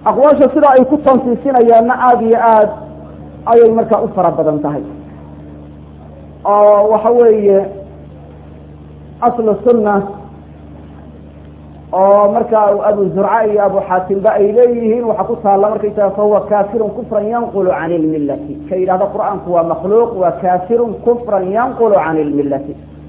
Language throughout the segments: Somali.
aqwaasha sida ay ku tansiisinayaanna aada iyo aad ayay markaa u fara badan tahay oo waxa weeye aslu sunna oo markaa abu zurca iyo abu xaatimba ay leeyihiin waxaa ku taalla markaysaga fahuwa kaafirun kufran yanqulu can ilmillati ka yidhahda qur'aanku waa makhluuq waa kaafirun kufran yanqulu can ilmillati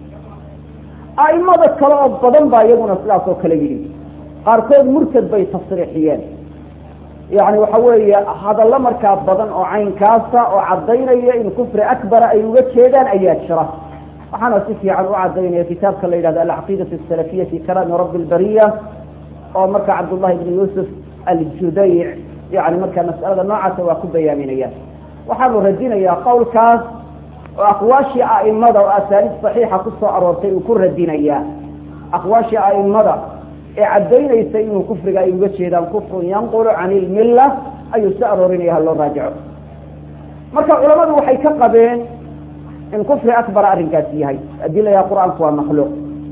a'imada kale oo badan baa iyaguna sidaas oo kale yidhi qaarkood murtad bay tasriixiyeen yani waxa weeye hadallo markaa badan oo caynkaasa oo caddaynaya in kufri akbara ay uga jeedaan ayaa jira waxaana si fiican u cadaynaya kitaabka la yidhahdo alcaqiidatu asalafiya fi kalaami rabbi albariya oo marka cabdullahi ibni yuusuf aljudayc yani markaa mas'alada noocaasa waa ku bayaaminaya waxaanu radinayaa qowlkaas oo aqwaashii a'imada oo asaaniid saxiixa ku soo aroortay uu ku radinayaa aqwaashii a'imada ee caddaynaysa inuu kufriga ay uga jeedaan kufrun yanqulu can ilmilla ayuu soo aroorinaya ha loo raajico marka culamadu waxay ka qabeen in kufri akbar arrinkaasi yahay adilaya qur'aanku waa makhluuq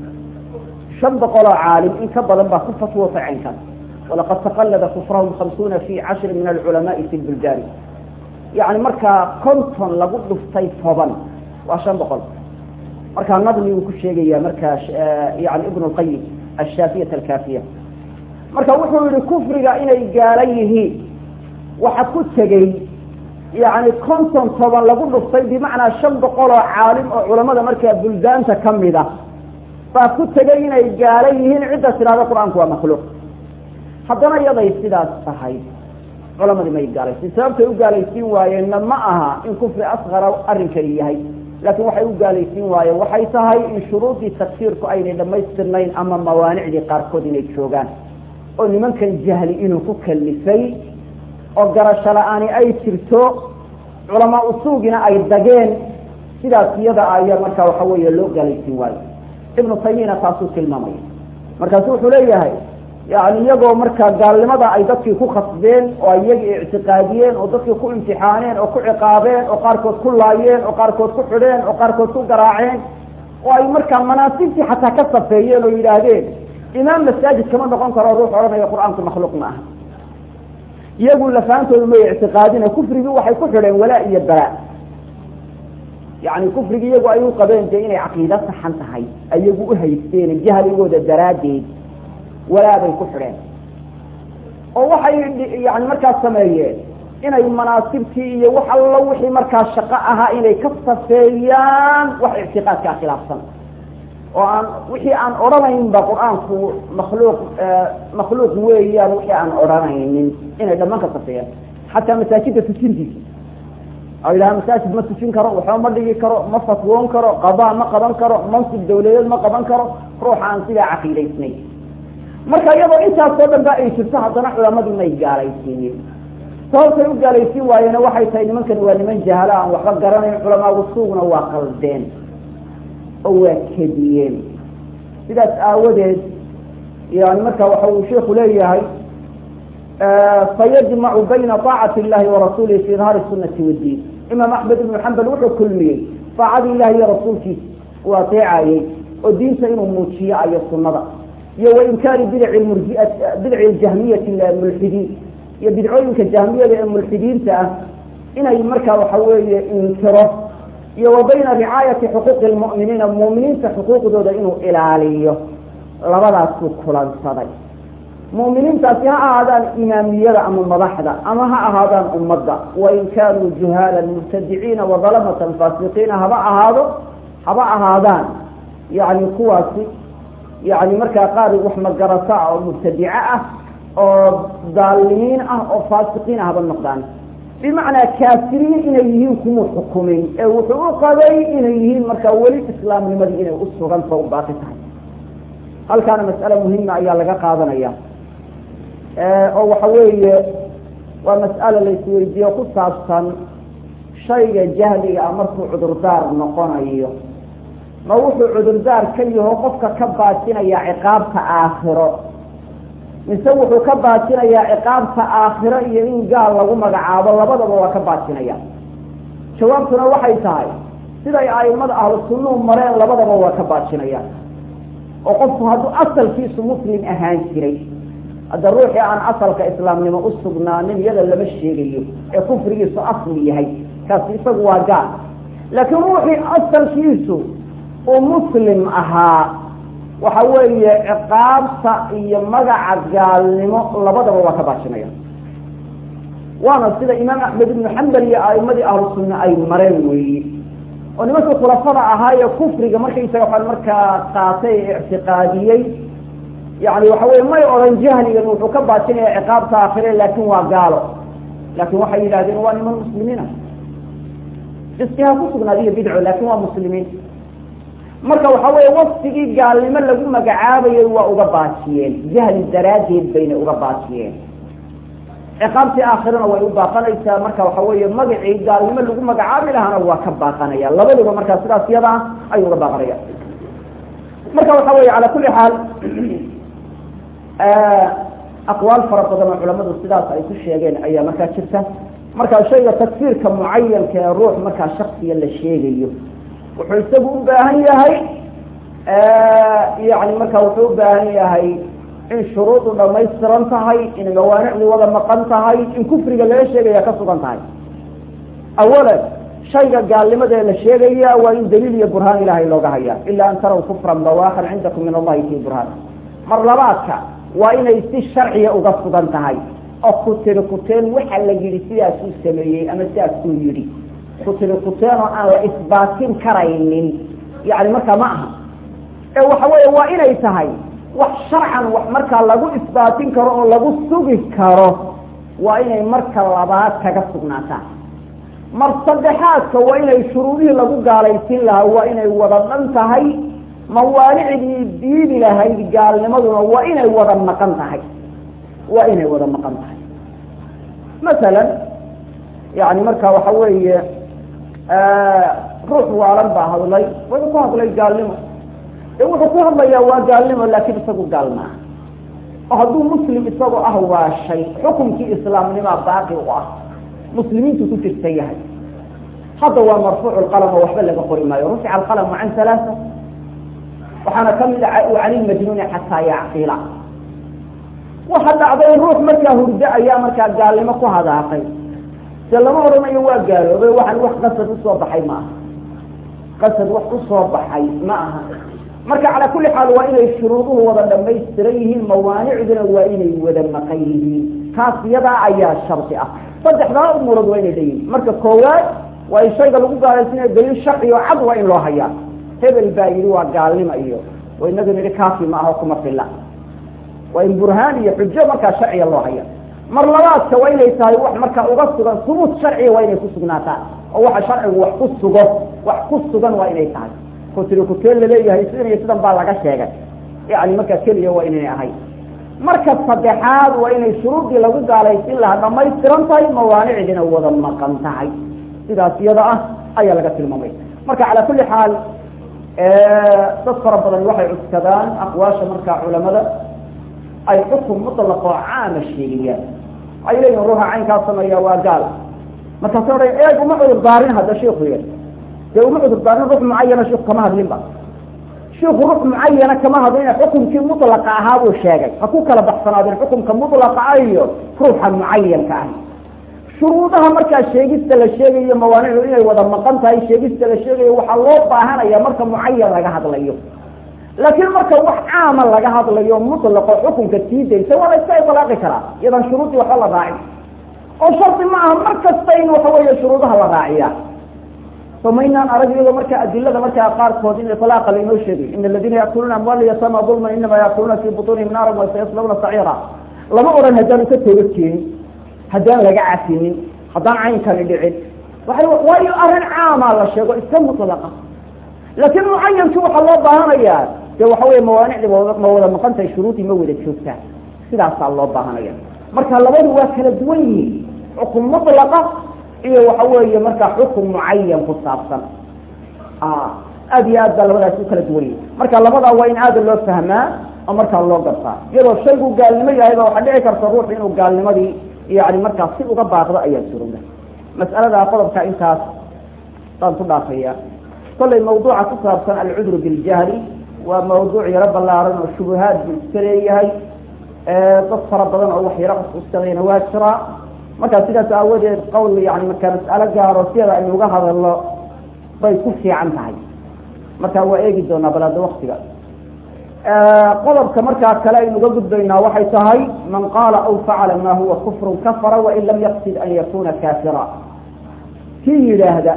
500 caalim in ka badan baa ku fatwootay caynkan walaqad taqallada kufrahum 50 fi 10 min alculamaai fi lbuldani yani markaa 50 lagu dhuftay toban waa 500 markaa nadmi uu ku sheegaya markaa yani ibn lqayim الشافية الكافية marka wuxuu yihi kufriga inay gaalan yihiin waxa ku tegey yani 50 toban lagu dhuftay bimacnaa 500 oo caalim oo culamada markaa buldaanta kamida baa ku tegey inay gaalan yihiin cidda tiraahda qur-aanku waa makhluuq haddana iyaday sidaas tahay culamadii may gaalaysiin sababtay u gaalaysiin waayeenna ma aha in kufri asqara arrinkani yahay laakiin waxay u gaalaysiin waayeen waxay tahay in shuruudii tafsiirku aynay dhammaystirnayn ama mawaanicdii qaarkood inay joogaan oo nimankan jahli inuu ku kalifay oo garasho la-aani ay jirto culamaa usuugina ay dageen sidaas iyada ayaa markaa waxa weeye loo gaalaysiin waayo ibnu taymiyana taasuu tilmaamaya markaasu wuxuu leeyahay yani iyagoo markaa gaalnimada ay dadkii ku khasbeen oo iyagii ictiqaadiyeen oo dadkii ku imtixaaneen oo ku ciqaabeen oo qaarkood ku laayeen oo qaarkood ku xidheen oo qaarkood ku garaaceen oo ay markaa manaasibtii xataa ka safeeyeen oo yidhaahdeen imaam masaajid kama noqon karo ruux odhanaya qur-aanku makhluuq ma aha iyagu lafaantoodu may ictiqaadina kufrigii waxay ku xidheen walaa iyo bara yani kufrigii iyagu ay u qabeen dee inay caqiida saxan tahay iyagu u haysteen jahligooda daraaddeed walaabay ku xidheen oo waxay yani markaas sameeyeen inay manaasibtii iyo wax alla wixii markaa shaqo ahaa inay ka safeeyaan wax ictiqaadkaa khilaafsan oo aan wixii aan odhanaynba qur-aanku makhluuq weeyaan wixii aan odhanaynin inay dhammaan ka safeeyaan xataa masaajidda tujintiisa oo yidhaha masaajid ma tujin karo waxba ma dhigi karo ma fatwoon karo qadaa ma qaban karo mansib dawladeed ma qaban karo ruuxa aan sidaa caqiidaysnay marka iyadoo intaasoo dhan ba ay jirto haddana culamadii may gaalaysiiyeen sababtay u gaalaysiin waayeena waxay tahay nimankani waa niman jahala aan waxba garanayn culamaadu suugna waa qaldeen oo waa kediyeen sidaas aawadeed yani marka waxa uu sheikhu leeyahay fayajmacu bayna طaacati illahi warasuulihi fi idhaari sunati wadiin imaam axmed ibnu xambal wuxuu kulmiyey daacadii ilahi iyo rasuulkiisa uu ateecayey oo diinta inuu muujiyo ayo sunada iyo wainkaari bidci jahmiyati mulxidiin iyo bidcooyinka jahmiyada ee mulxidiinta ah inay markaa waxa weeye inkiro iyo wa bayna ricaayati xuquuqi lmu'miniina mu'miniinta xuquuqdooda inuu ilaaliyo labadaasuu kulansaday mu'miniintaasi ha ahaadaan imaamiyada ama madaxda ama ha ahaadaan ummadda wain kaanuu juhaalan mubtadiciina wadalamatan faasiqiina haba ahaadaan yani kuwaasi yani markaa qaar wax magarata oo mubtadice ah oo daalimiin ah oo faasiqiin haba noqdaan bimacnaa kaafiriin inay yihiin kumuu xukumin ee wuxuu u qabay inay yihiin markaa weli islaamnimadii inay u suganta u baaqi tahay halkaana mas'ale muhima ayaa laga qaadanaya oo waxa weeye waa mas'ale la isweydiiyo ku saabsan shayga jahliga markuu cudurdaar noqonayo ma wuxuu cudurdaar ka yaho qofka ka baajinaya ciqaabta aakhiro mise wuxuu ka baajinayaa ciqaabta aakhiro iyo in gaal lagu magacaabo labadaba waa ka baajinaya jawaabtuna waxay tahay siday aimada ahlu sunnuhu mareen labadaba waa ka baajinaya oo qofku hadduu asalkiisu muslim ahaan jiray هذا الروح عن أصل كإسلام لما أصبنا من يد لما الشيء كفر أصلي هي كاسيسه واجع لكن روحي أصل كيسو ومسلم أها وحوي عقاب صائي مجع قال لما لبضر وكباشنا وانا سيد إمام أحمد بن حنبل يا أئمة أهل السنة أي مرين وي ونمسك خلفاء هاي كفر مركز يسقط المركز قاطع اعتقادي يعني وحوي ما يورن جهل إنه كباشنا عقاب آخر لكن وقالوا لكن وحي لازم وان من المسلمين استهاء كسبنا هذه بدعة لكن هو مسلمين مركا وحوي وصفي قال لمن لقوا مقعابي وأقباتيين جهل الدراجين بين أقباتيين عقابتي آخرنا ويباقنا إيسا مركا وحوي مقعي قال لمن لقوا مقعابي لهنا وكباقنا يا الله بلغوا مركا سلاس يضع أي أقباقنا مركا وحوي على كل حال أقوال فرق من علماء السلاس أي كل شيئين أي مركا شركة مركا شيء تكفير كمعين كروح مركا شخصي اللي الشيء وحسبوا بها هي يعني مركا وحسبوا بها هي إن شروط ما يسرنتها هي إن موانع ولا مقنتها هي إن كفر لا شيء يكسرنتها هي أولا شيء قال لماذا لا شيء وإن دليل يا برهان إلهي لوجها هي إلا أن تروا كفرا بواخر عندكم من الله في برهان مرلباتك وإن الشرعية وقصدنتها هي أكتر كتير وحلا جلسية سوسمية أما سياسة يري كتير على إثبات كريم يعني مركا معها وحوي وإن يتهي وشرعا ومركا لغو إثبات كرو لغو سوق كرو وإن مركا لبات كقصدناتا مرصدحات وإن شروطه لغو قاليسين لها وإن وضنتهي موانع الدين لهي قال لمدنا وإن وضنقنتهي وإن وضنقنتهي مثلا يعني مركا وحوي روح وعلم بها هذولي ويقول هذولي قال لهم يقول هذولي يا قال لهم لكن يسقوا قال ما وهذو مسلم يسقوا أهوى شيء حكم في إسلام لما باقي واه مسلمين تكون السيئة هذا هو مرفوع القلم وحبل بقول ما يرفع القلم عن ثلاثة وحنا كمل وعلي المجنون حتى يعقل وحتى عبد الروح مركا هرجع يا مركا قال لهم كو هذا عقل سلام ورنا يوا قالوا waxan wax qasad u soo baxay ma qasad wax u soo baxay ma aha marka ala kulli xaal waa inay shuruuduhu wada dhameystirayeen mawaaniicduna waa inay wada maqayeen kaasiyada ayaa sharti ah saddexdaa umurood waa inay leeyihiin marka koowaad waa in shayga lagu gaalaysiinayo daliil sharci oo cad waa in loo hayaa hebel baa yiri waa gaalnimo iyo waa inaga mid kaafi ma aha kuma filla waa in burhaan iyo xujo marka sharci loo hayaa mar labaadka waa inay tahay wax marka uga sugan subut sharci waa inay ku sugnaataa oo waxa sharcigu wax ku sugan waa inay tahay ku tiri leeyahay sidan baa laga sheegay yaani marka kaliya waa inay ahay marka saddexaad waa inay shuruudii lagu gaalaysiin lahaa dhamaystiran tahay mawaanicdina wada maqan tahay sidaas iyada ah ayaa laga tilmaamay marka ala kulli xaal dad fara badan waxay cuskadaan aqwaasha marka culimada أي حكم مطلق عام الشيء أي لين روح عين كاسم يا وقال ما تصير إيه ومعود الضارين هذا شيء خير لو معود الضارين روح معينة شوف كما هذا لين بقى شوف روح معينة كما هذا حكم كي مطلق هذا الشيء أكو كلا بحثنا هذا الحكم كمطلق أيه روح معين كان شروطها مركز شيء الشيء موانع إيه وذا مقامتها أي شيء الشيء وحلوطها هنا يا مركز معين لقى هذا اليوم لكن مركب wax caam laga hadlayo mutlaq xukunka tiidaysa wala isay talaaqi kara idan shuruudi waxa la raaci oo sharti ma aha markastayn waxa weeye shuruudaha la raaciya فمن أرجو مركا أدلة مركا قارب فوزين إطلاقا لنشهد إن الذين يأكلون أموال اليتامى ظلما إنما يأكلون في بطونهم نارا وسيصلون سعيرا لما أرى هدان كتبتين هدان لقعتين هدان عين كان يدعي وأي أرى عام على الشيء اسم مطلقا لكن معين شوف الله بهانيات جو حوي موانع موضع مقنطة شروطي مولد شوفها سلاس الله بهانيات مركا لبض واكل دويني حكم مطلقة إيه وحوي مركا حكم معين في الصابصة أبي هذا لبض واكل دويني مركا لبض وين هذا اللي فهمه أمرك الله قصة يلو الشيء قال لي هذا وحدي كرت الروح إنه قال لي مدي يعني مركز سيء وقبع رأي السرور مسألة ذا قلب كإنساس تنطبع فيها كل الموضوع تصاب سنة العذر بالجهل وموضوع يا رب الله رنا الشبهات بالسرية dad fara badan oo wax yaro uskadayna waa jiraa markaa sidaas aawadeed qowl yani markaa mas'alo gaaro siyada aynu uga hadalno bay ku fiican tahay markaa waa eegi doonaa balaada waktiga qodobka markaa kale aynu uga gudbaynaa waxay tahay man qaala aw facala ma huwa kufrun kafara wain lam yaqsid an yakuna kaafira kii yidhaahda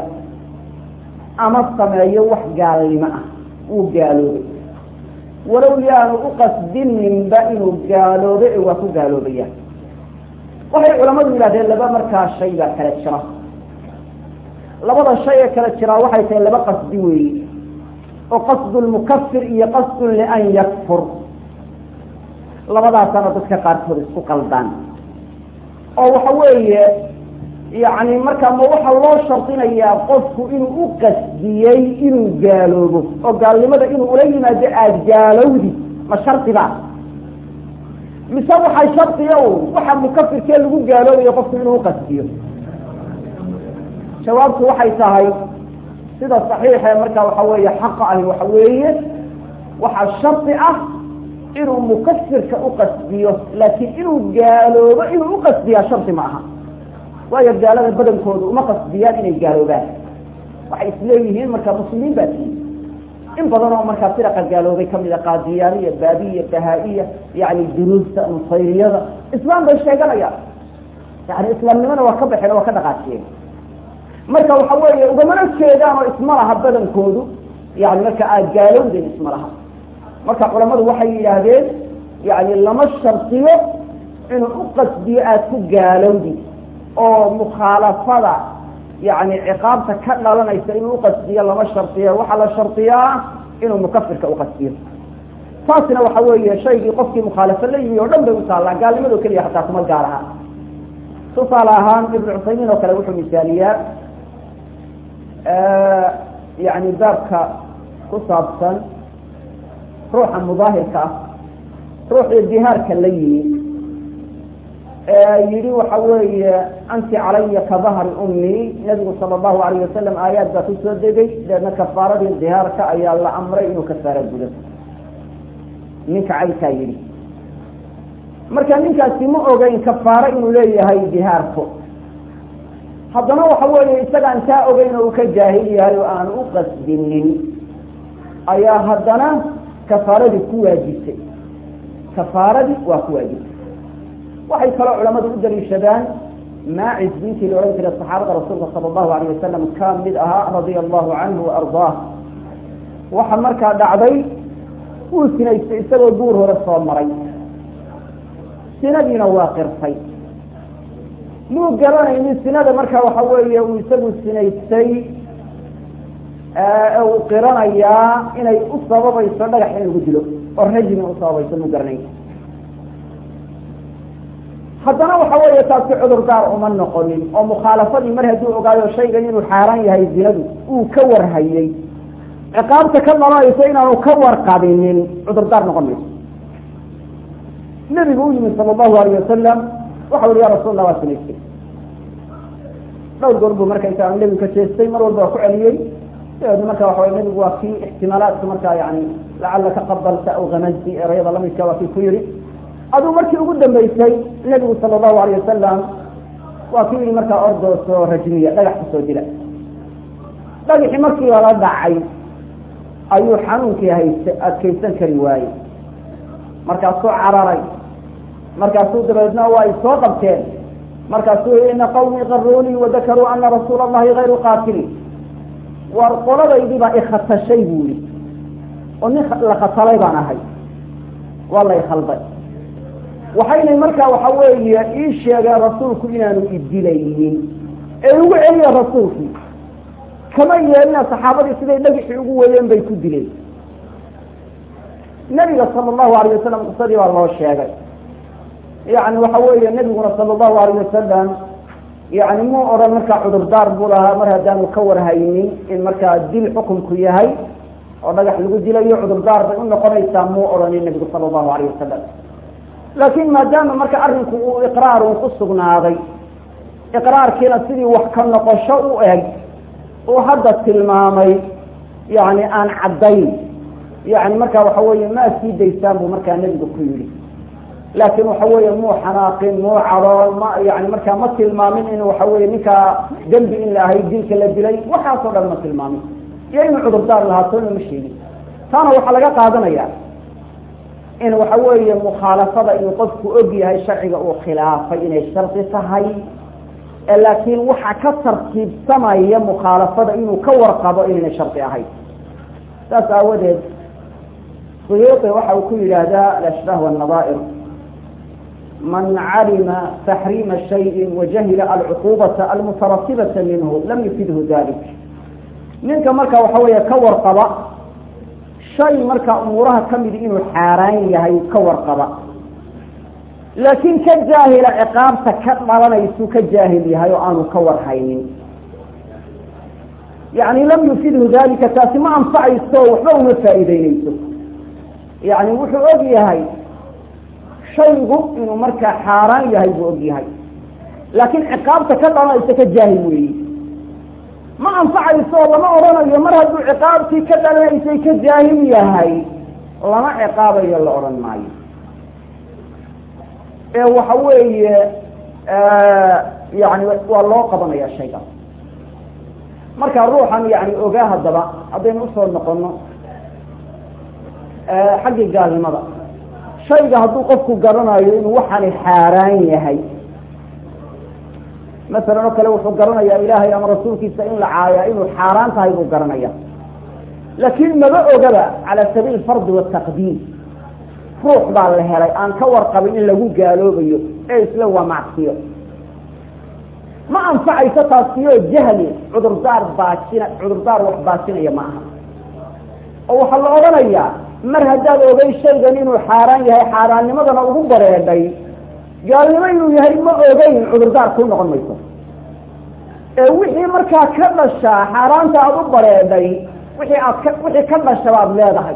ama sameeyo wax gaalnimo ah wuu gaaloobay walow yaanu uqasdininba inuu gaaloobay waa ku gaaloobaya waxay culamadu yidhahdeen laba markaa shay baa kala jira labada shay ee kala jiraa waxay tahay laba qasdi weeye oo qasdu lmukafir iyo qasdun lian yakfur labadaasana dadka qaarkood isku qaldaan oo waxa weeye yani markaa ma waxa loo shardinayaa qofku inuu u qasdiyey inuu gaaloobo oo gaalnimada inuu ula yimaado aada gaalowdi ma shardiba mise waxay shardiya waxa mukafirkee lagu gaaloobayo qofku inuu uqasdiyo jawaabtu waxay tahay sida saxiixe markaa waxa weeye xaqa ahi waxa weeye waxaa shardi ah inuu mukafirka uqasdiyo laakiin inuu gaaloobo inuu uqasdiyaa shardi ma aha waayo gaalada badankoodu uma qasdiyaan inay gaaloobaan waxay isleeyihiin markaa muslimiin baa tihi in badan oo markaa firaqa gaaloobay kamida qaadiyaaniya baabiya bahaa-iya yani duruusta nusayriyada islaam bay sheeganayaan yani islaamnimana waa ka baxeen oo waa ka dhaqaajiyeen marka waxa weeye ugamana jeedaan oo isma laha badankoodu yani marka aad gaalowdeen isma laha marka culamadu waxay yidhaahdeen yani lama shardiyo inuu uqasdiyo aada ku gaalowdi oo mukhaalafada yani ciqaabta ka dhalanaysa inuu uqasdiyo lama shardiyo waxaa la shardiyaa inuu mukafirka uqasdiyo taasina waxa weeye shaygii qofkii mukhaalafo la yimi oo dhan bay utaallaa gaalnimadoo keliya hataa kuma gaar aha tusaale ahaan ibnu cusaymiin oo kale wuxuu misaaliyaa yani baabka ku saabsan ruuxa mudaahirka ah ruuxii dihaarka la yimi yihi waxa weeye anti calaya ka dahri ummi nabigu sala allahu alayh wasalam aayaad baa kusoo degay deedna kafaaradii dihaarka ayaa la amray inuu kafaaro gudo ninka caynkaa yidhi marka ninkaasi ma ogeyn kafaaro inuu leeyahay dihaarku haddana waxa weeye isaga aan taa ogeyn oo uu ka jaahil yahay oo aan u qasdinin ayaa haddana kafaaradii ku waajibtay kafaaradii waa ku waajibtay waxay kaloo culamadu u daliishadaan maacis ninkii la odhan jiray saxaabada rasuulka sala allahu alayh wasalam ka mid ahaa radia allahu canhu waardaah waxa markaa dhacday wuu sinaystay isagoo duur hore soo maray sinadiina waa qirtay muu garanaynin sinada marka waxa weeye uu isagu sinaystay uu qiranayaa inay u sababayso dhagax in lagu dilo oo rajmi u sababayso muu garanayn haddana waxa weeye taasi cudurdaar uma noqonin oo mukhaalafadii mar hadduu ogaayo shaygan inuu xaaraan yahay zinadu uu ka warhayey ciqaabta ka dhalanayso inaanu ka warqabinin cudurdaar noqon mayso nebigu u yimid sala allahu alayh wasalam waxau ihi ya rasuul allah waa sinaystay dhowr goor buu markaysaa nebigu ka jeestay mar walba waa ku celiyey dabeedna marka waxa way nebigu waa kii ixtimaalaadka markaa yani lacalaka qabalta aw hamazti erayada lamidka waa kii ku yihi aduu markii ugu dambaysay nebigu sala allahu alayh wasalam waa kii yihi markaa ordooso rajmiya dhagax kusoo dila dhagaxii markii lala dhacay ayuu xanuunkii adkaysan kari waayey markaasuu cararay markaasuu dabeedna waa ay soo qabteen markaasuu yihi ina qawmii qaruunii wadakaruu ana rasuula allahi hayru qaatili war qoladaydii baa ikhatashay buu yihi oo nin la khatalay baan ahay waa la ikhalday waxaynay markaa waxa weeye ii sheegeen rasuulku inaanu idilaynin ee ugu celiya rasuulkii kama yeelina saxaabadii siday dhagixii ugu weeyeen bay ku dileen nabiga sala allahu alayh wasalam qisadii baa loo sheegay yani waxa weeye nabiguna sala allahu alayh wasalam yani muu odhan markaa cudurdaar buu lahaa mar haddaanu ka warhaynin in markaa dil xukunku yahay oo dhagax lagu dilayo cudurdaar bay u noqonaysaa muu odhanin nabigu sala allahu alayh wasalam laakiin maadaama marka arrinku uu iqraarun ku sugnaaday iqraarkiina sidii wax ka noqosho u eg uu hadda tilmaamay yani aan caddayn yani marka waxa weeye maa sii daysaan buu markaa nebigu ku yidhi laakiin waxa weeye muu xanaaqin muu cadhoon ma yani markaa ma tilmaamin in waxa weeye ninkaa dembi in la ahay dilka la dilay waxaasoo dhan ma tilmaamin iyo inuu cudurdaar lahaatona ma sheegin taana waxaa laga qaadanaya in waxa weeye mukhaalafada inuu qofku og yahay sharciga uu khilaafay inay shardi tahay laakiin waxa ka tartiibsamaya mukhaalafada inuu ka warqabo inayna shardi ahayn saas aawadeed suyuuti waxa uu ku yidhaahdaa alashbaah wannadaa'ir man calima taxriima shayin wajahila alcuquubata almutaratibata minhu lam yufidhu dalik ninka marka waxa weeye ka warqaba shay marka umuuraha kamid inuu xaaraan yahay ka warqaba laakiin ka jaahila ciqaabta ka dhalanaysu ka jaahil yahay oo aanu ka warhaynin yani lam yufidhu dalika taasi ma anfacayso waxba uma faa'iideynayso yani wuxuu og yahay shaygu inuu markaa xaaraan yahay buu og yahay laakiin ciqaabta ka dhalanaysa ka jaahil weeyi ma anfacayso lama odhanayo mar hadduu ciqaabtii ka dhalanaysay ka jaahil yahay lama ciqaabayo la odhan maayo waxa weeye yani waa loo qabanaya shayga marka ruuxan yani ogaa haddaba haddaynu usoo noqono xaggii gaalnimada shayga hadduu qofku garanayo inuu waxani xaaraan yahay masalan oo kale wuxuu garanayaa ilaahay ama rasuulkiisa in la caayaa inuu xaaraan tahay buu garanaya laakiin maba ogaba cala sabiil fardi wataqdiim ruux baa la helay aan ka warqabin in lagu gaaloobayo ee isla waa macsiyo ma anfacayso taasiyo jahli cudurdaar wax baasinaya ma aha oo waxaa la odhanayaa mar haddaad ogay shaygan inuu xaaraan yahay xaaraannimadana ugu bareedhay gaalnimo inuu yahay ma ogeyn cudurdaar ku noqon mayso wixii markaa ka dhashaa xaaraanta aada u bareedhay wixii ka dhasha baad leedahay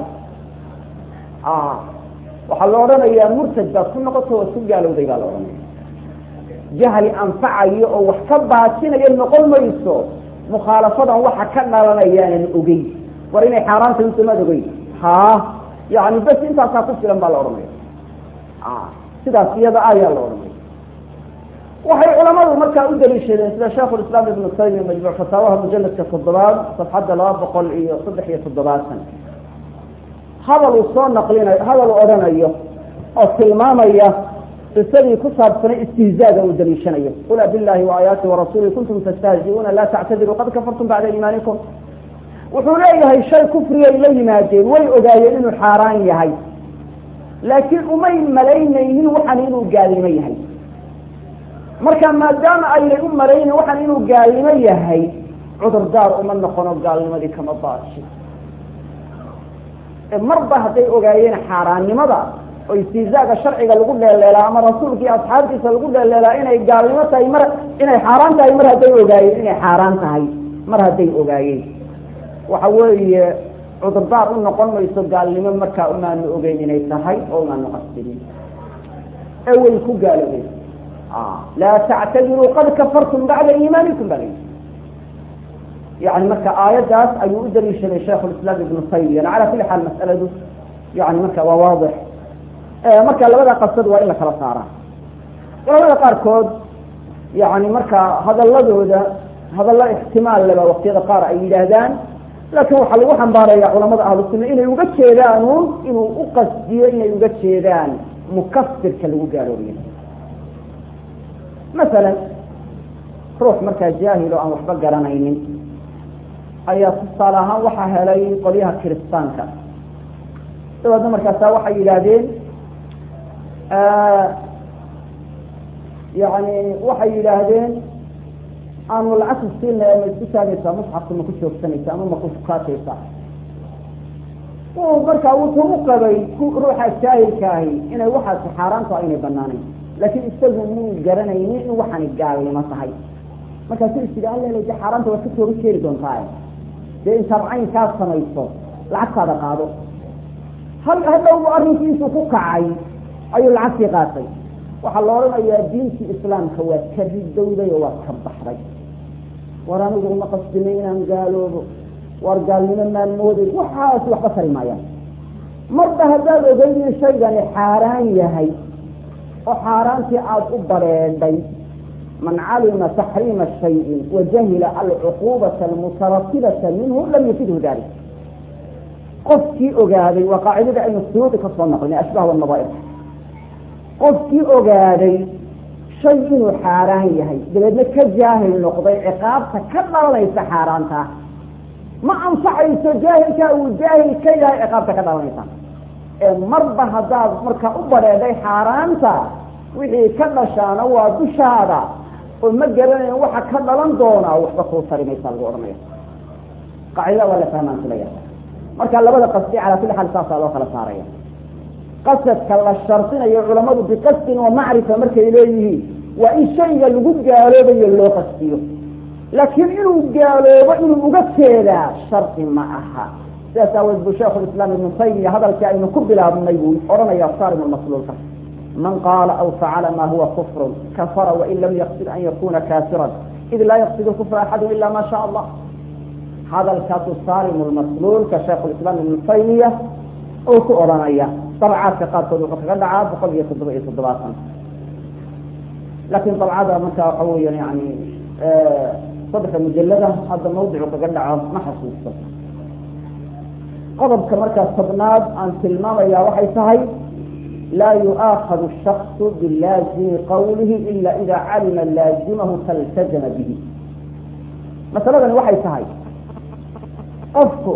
waxaa la odhanayaa murtad baad ku noqoto waad ku gaalowday baa la odhanaya jahli anfacayo oo wax ka baasinayo noqon mayso mukhaalafadan waxa ka dhalanayaanan ogeyn war inay xaaraan tahay inta maad ogeyn yani bas intaasaa ku filan baa la odhanaya sidaas iyada ayaa la odhanaya waxay culamadu markaa u daliishadeen sida sheekhu lislaam ibnu taymiya majmuuc fataawaha mujaladka 7 safxadda 273 hadal uu soo naqlinayo hadal uu odhanayo oo tilmaamaya qisadii ku saabsanay istihzaaga uu daliishanayo qul billahi wa aayaatihi wa rasuulihi kuntum tastahzi'uuna laa tactadiruu qad kafartum bacda iimaanikum wuxuu leeyahay shay kufriyay la yimaadeen way ogaayeen inuu xaaraan yahay laakiin umay malaynaynin waxan inuu gaalnimo yahay marka maadaama aynay u malaynin waxan inuu gaalnimo yahay cudurdaar uma noqono gaalnimadii kama baashi marba hadday ogaayeen xaaraannimada oo istihzaaga sharciga lagu dheeleelaa ama rasuulkii asxaabtiisa lagu dheeleelaa inay gaalnimo tahay inay xaaraan tahay mar hadday ogaayeen inay xaaraan tahay mar hadday ogaayeen waxa weeye cudurdaar u noqon mayso gaalnimo markaa umaanu ogeyn inay tahay oo umaanu qasdinin way ku gaaloobeen laa tactadiruu qad kafartum bacda iimaanikum baa layidhi yani marka aayaddaas ayuu u daliishaday shaykhu lislaam ibnu taymiya cala kulli xaal mas'aladu yani marka waa waadix marka labada qasad waa in la kala saaraa culamada qaarkood yani marka hadaladooda hadallo ixtimaal leba waqtiyada qaar ay yidhaahdaan laakiin waxaa lagu xambaaraya culamada ahlu sunna inay uga jeedaan inuu u qasdiyo inay uga jeedaan mukafirka lagu gaaloobiyo masalan ruux markaa jaahil oo aan waxba garanaynin ayaa tusaale ahaan waxaa helay qolyaha kiristaanka dabeedna markaasa waxay yidhaahdeen yani waxay yidhaahdeen aanu lacagta siina ma isku taagaysaa musxafka ma ku joogsanaysa ama ma ku fukaataysa markaa wuxuu u qabay ruuxa jaahilka ahi inay waxaasi xaaraanto aynay banaanayn laakiin isagu muu garanaynin in waxaani gaalnimo tahay markaasu isiri alla de xaaraanta waad ka tooga keeni doontaa dee intaad caynkaa samayso lacagtaada qaado hadhowbu arrinkiisu ku kacay ayuu lacagtii qaatay waxaa la odhanayaa diintii islaamka waad ka ridowday oo waad ka baxday war anigu uma qasdinay inaan gaaloobo war gaalnimo maan mooday waxaas waxba tari maayaan marba haddaad ogeyn in shaygani xaaraan yahay وحارانتي عاد أبريدي من علم تحريم الشيء وجهل العقوبة المترتبة منه لم يفيده ذلك قفكي أغادي وقاعدة أن السيوط كالصنق لأن أشباه والنظائر قفكي أغادي شيء حاران يهي دلدنا كجاهل نقضي عقاب تكبر ليس حارانتها ما أنصح يسجاهل كأو جاهل كي لا عقاب تكبر ليس مرضى هذا مركا أبريدي حارانتها وحي كدشانا ودشادا ومجرن waxa ka dhalan doona waxba soo sarinaysa lagu oranayo qaacida wala fahmaan kulaya marka labada qasdi ala kulli hal saasa loo kala saaraya qasadka la shartinayo culimadu bi qasdin wa ma'rifa markay leeyihiin wa in shayga lagu gaaloobayo loo qasdiyo laakiin inuu gaaloobo inuu uga jeedaa sharti ma aha sidaas awgeed sheekh al-islam ibn taymiya hadalka aynu ku bilaabnay buu oranaya saarim al-masluulka من قال أو فعل ما هو كفر كفر وإن لم يقصد أن يكون كافرا إذ لا يقصد الكفر أحد إلا ما شاء الله هذا الكاس الصارم المسلول كشيخ الإسلام ابن تيمية أو كأورانية طبعا كقاد صدوق تقدع بقول يصدق لكن طبعا هذا متى قويا يعني صدق مجلدة هذا موضع تقدع ما حصل قضب كمركز صدناد عن تلمام يا وحي سهي لا يؤاخذ الشخص باللازم قوله إلا إذا علم لازمه فالتزم به مثلا وحي سهي أذكر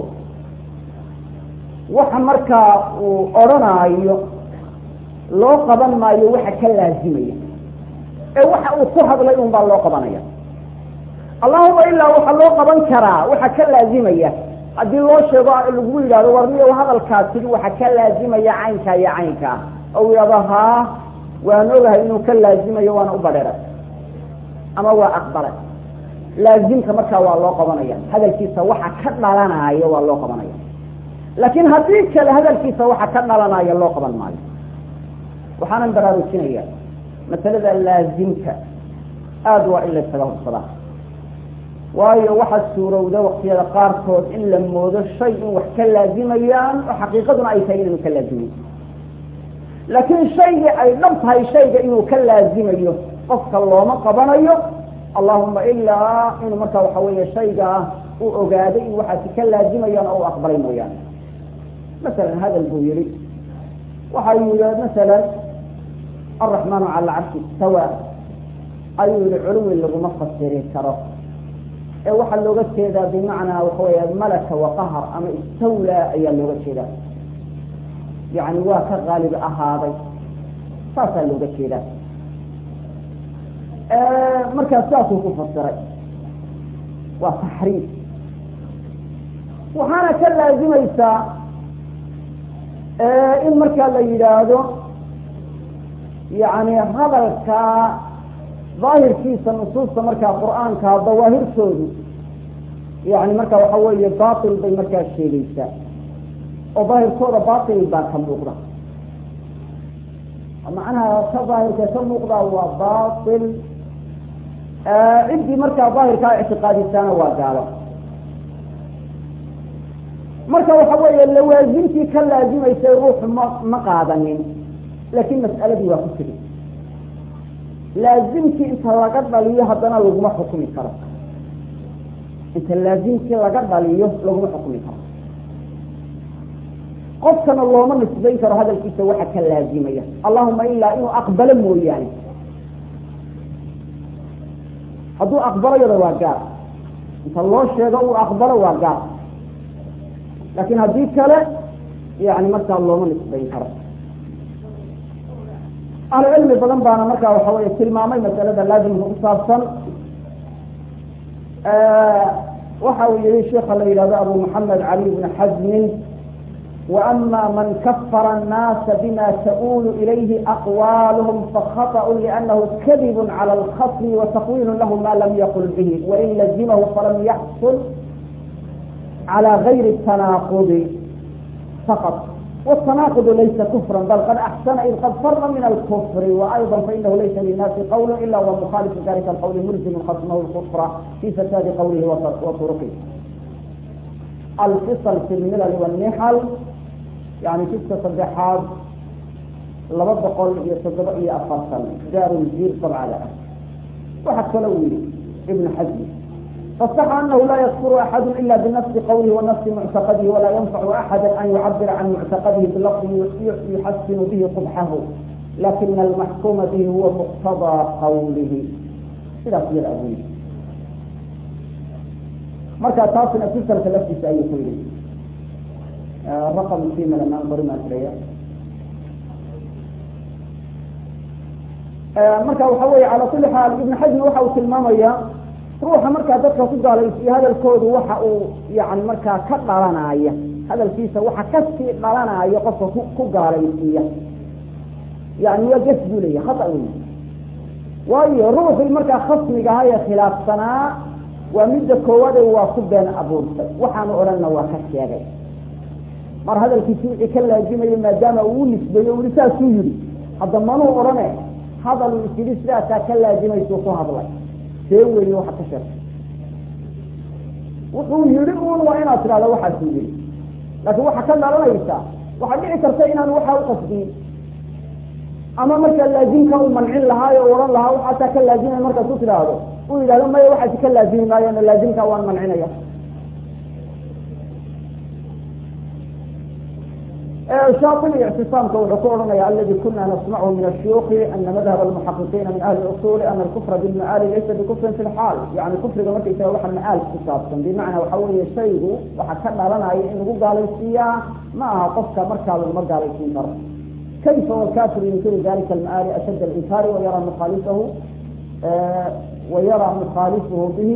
وحمركا وأرنا لو قبل ما يوحى كاللازمية وحى أصحب لهم بالله قبنية اللهم إلا وحى لو قبل كرا وحى كاللازمية أدي الله شباب الوجود على ورمية وهذا الكاتب وحى كاللازمية عينك يا عينك أو يضها ونقولها إنه كاللازمة يوانا أبرر أما هو أكبر لازم كمركا والله قبنيا هذا الكيسة وحا كدنا لنا يا والله قبنيا لكن هذيك هذا الكيسة وحا كدنا لنا يا الله قبن مالي وحانا نبرر السنية مثلا لازمك أدوى إلا السلام الصلاة وهي واحد سورة وده وقت يلقاركود إلا موضى الشيء وحكا لازميان وحقيقتنا أي شيء إنه كاللازمي لكن شيء أي نبط هاي شيء إنه كاللازمي قصك الله ما قبنيه اللهم إلا إنه متى وحوية شيء وأقادي وحكا كاللازميان أو أخبرين ويان مثلا هذا البويري وحيوية مثلا الرحمن على العرش استوى أي العلو اللي بمفصل سيريه كرف waxa looga jeedaa bimacna waxa weeye malaka wa qahar ama istawla ayaa looga jeedaa yani waa ka qaalib ahaaday saasa looga jeedaa marka saasuu ku fasiray waa tahriif waxaana ka laazimaysaa in marka la yiraahdo yani hadalka ظاهر كيس النصوص مركا قرآن كظواهر سود يعني مركا وحوي باطل بين مركا الشيء ليس وظاهر صورة باطل باكم مقرأ معناها كظاهر كسم مقرأ وباطل عندي مركا ظاهر كاعتقاد السنة وقاله مركا وحوي اللوازمتي كاللازم يسيروح مقاضنين لكن مسألة دي وقتلي لازمك انت لقد ضليه هدنا لغما حكمي كرا انت لازمك لقد ضليه لغما حكمي كرا قفنا اللهم نسبين كرا هذا الكيس واحد كاللازمية اللهم إلا إنه أقبل موياني هدو أقبل يدو واقع انت الله الشيء أقبل واقع لكن هديك له يعني مركا اللهم نسبين كرا أهل العلم بدن بانا مركا وحوي tilmaamay mas'alada laazim ku saabsan waxa uu yiri sheekh la yiraahdo Abu Muhammad Ali ibn Hazm وأما من كفر الناس بما تؤول إليه أقوالهم فخطأ لأنه كذب على الخصم وتقويل له ما لم يقل به وإن لزمه فلم يحصل على غير التناقض فقط والتناقض ليس كفرا بل قد أحسن إذ قد فر من الكفر وأيضا فإنه ليس للناس قول إلا ومخالف ذلك القول ملزم خصمه الكفر في فساد قوله وطرقه الفصل في الملل والنحل يعني 6 صفحات لبضقل يصدق إيه أفرسل دار الزير طبعا لا وحتى لو ابن حزم فالصح أنه لا يكفر أحد إلا بنفس قوله ونفس معتقده ولا ينفع أحدا أن يعبر عن معتقده بلفظ يحسن به قبحه لكن المحكوم به هو مقتضى قوله إلى في الأبوي مركا تاصل أكثر ثلاثة أي خير الرقم فيما لما نظر ما أسرية مركا وحوي على كل حال ابن حزم وحاو تلمامية روح مركا dadka ku gaalaysiyo hadalkoodu waxa uu yaani marka ka dhalanaya hadalkiisa waxa ka sii dhalanaya qofka ku gaalaysiyo yaani waa gasbulay khata weyn waayo ruuxi marka khasmiga haya khilaafsana waa mid koowada waa ku been abuurtay waxaan oranna waa ka sheegay mar hadalkiisu wixii ka laajimay maadaama uu nisbeeyo uu lisaas u yiri hadda ma noo orane hadal uu sidaas ka laajimay soo ku hadlay سوي واحد كشف وحول يريدون وين أصل على واحد سوي لكن واحد كان على ليسا واحد يعترفين أن واحد قصدي أما مركز لازم كانوا منعين لها ورا لها وحتى كان لازم المركز تصل هذا وإذا لما واحد كان لازم ما يعني لازم كانوا منعين يا شاطئ اعتصام كوحكورنا يا الذي كنا نسمعه من الشيوخ أن مذهب المحققين من أهل الأصول أن الكفر بالمآل ليس بكفر في الحال يعني كفر بمكة يتوحى المآل خصاصا بمعنى وحول الشيء وحكمنا لنا إنه قال السياح ما قفك مركز المرقى الإنكار كيف والكافر ينكر ذلك المآل أشد الإنكار ويرى مخالفه به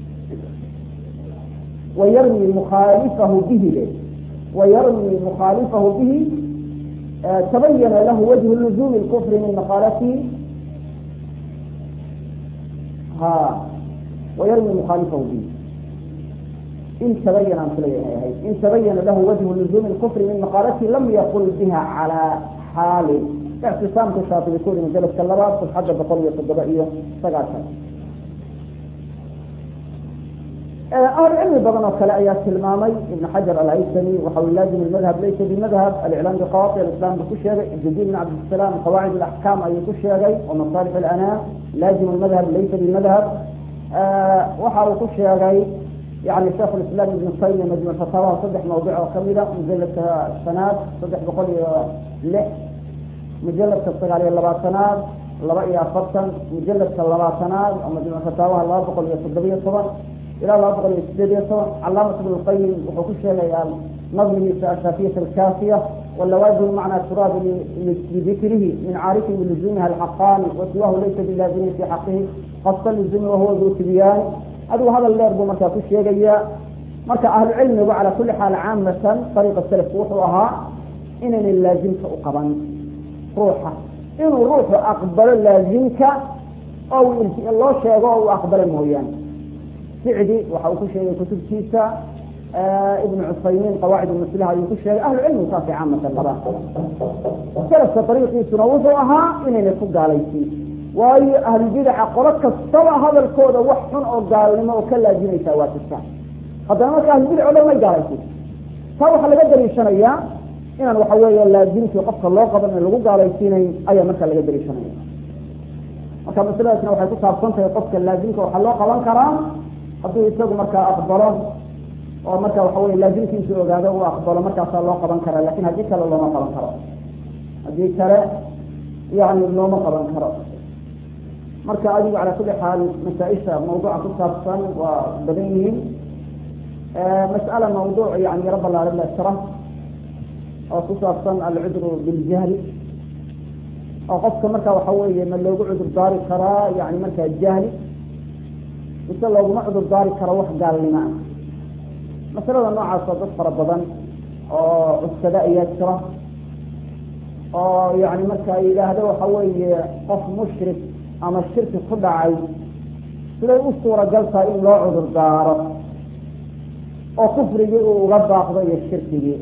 ويرمي مخالفه به ويرمي مخالفه به تبين له وجه اللزوم الكفر من مقالته ويرمي مخالفه به إن تبين له وجه اللزوم الكفر من مقالته لم يقل بها على حال اعتصام كشاطئ يكون مجلس كاللبات تتحدث بقضية الضبائية فقالتها أهل العلم بضنا كلايات المامي ابن حجر الهيثمي وحول لازم المذهب ليس بمذهب الإعلام بقواطع الإسلام بكشيء الجديد بن عبد السلام قواعد الأحكام أي كشيء ومصالح الأنام لازم المذهب ليس بمذهب وحاول كشيء يعني شيخ الإسلام ابن القيم مجمع الفتاوى صدح موضوع وكملة مجلة السنات صدح بقول له مجلة تصدق عليه اللباتنات اللبائي أفضل مجلة اللباتنات ومجمع الفتاوى الله بقول يصدقية صبر إلى الله بقول يستدرسه علامة ابن القيم وحكوش يعني نظم الشافية الكافية واللوازم معنى التراب لذكره من عارف بلزومها الحقان وسواه ليس بلازم في حقه خاصة اللزوم وهو ذو تبيان هذا اللي يربو مركا كل شيء جاية مركا أهل العلم على كل حال عامة طريقة السلف وحوها إنني اللازمك أقبا روحه إنه روح أقبل اللازمك أو الله شيء أو أقبل المهيان سعدي وحاول شيء كتب كيسا ابن عثيمين قواعد المسلحة يقول شيء أهل العلم صافي عامة الله ثلاثة طريقة سنوضعها إن يفق عليك وأي أهل البدع قرأت الصلاة هذا الكود وحن أو قال لما وكلا جيني سوات الساعة هذا ما كان البدع ولا ما يقال عليك فهو حل قدر الشنية إن الوحوية لا جيني وقفت الله قبل أن الوقع عليك أي مثل قدر الشنية وكما سلسنا وحيث صارت يقفت لا جيني وحل قبل كرام hadduu isagu markaa aqbalo oo markaa waxa weeye laazimkiisu ogaado uu aqbalo markaasaa loo qaban karaa laakiin haddii kale looma qaban karo haddii kale yani looma qaban karo marka adigu calaa kulli xaal masaa-isha mawduuca ku saabsan waa badan yihiin mas'ala mawduuc yani yaro ballaaran la jira oo ku saabsan alcudru biljahli oo qofka markaa waxa weeye ma loogu cudur daari karaa yani markaa jahli mise looguma cudur daari karo wax gaalnimo ah masalada noocaas oo dad fara badan oo cuskada ayaa jira oo yani markaa yidhaahdo waxa weeye qof mushrik ama shirki ku dhacay siday u suuragal tahay in loo cudur daaro oo kufrigii uu uga baaqdo iyo shirkigii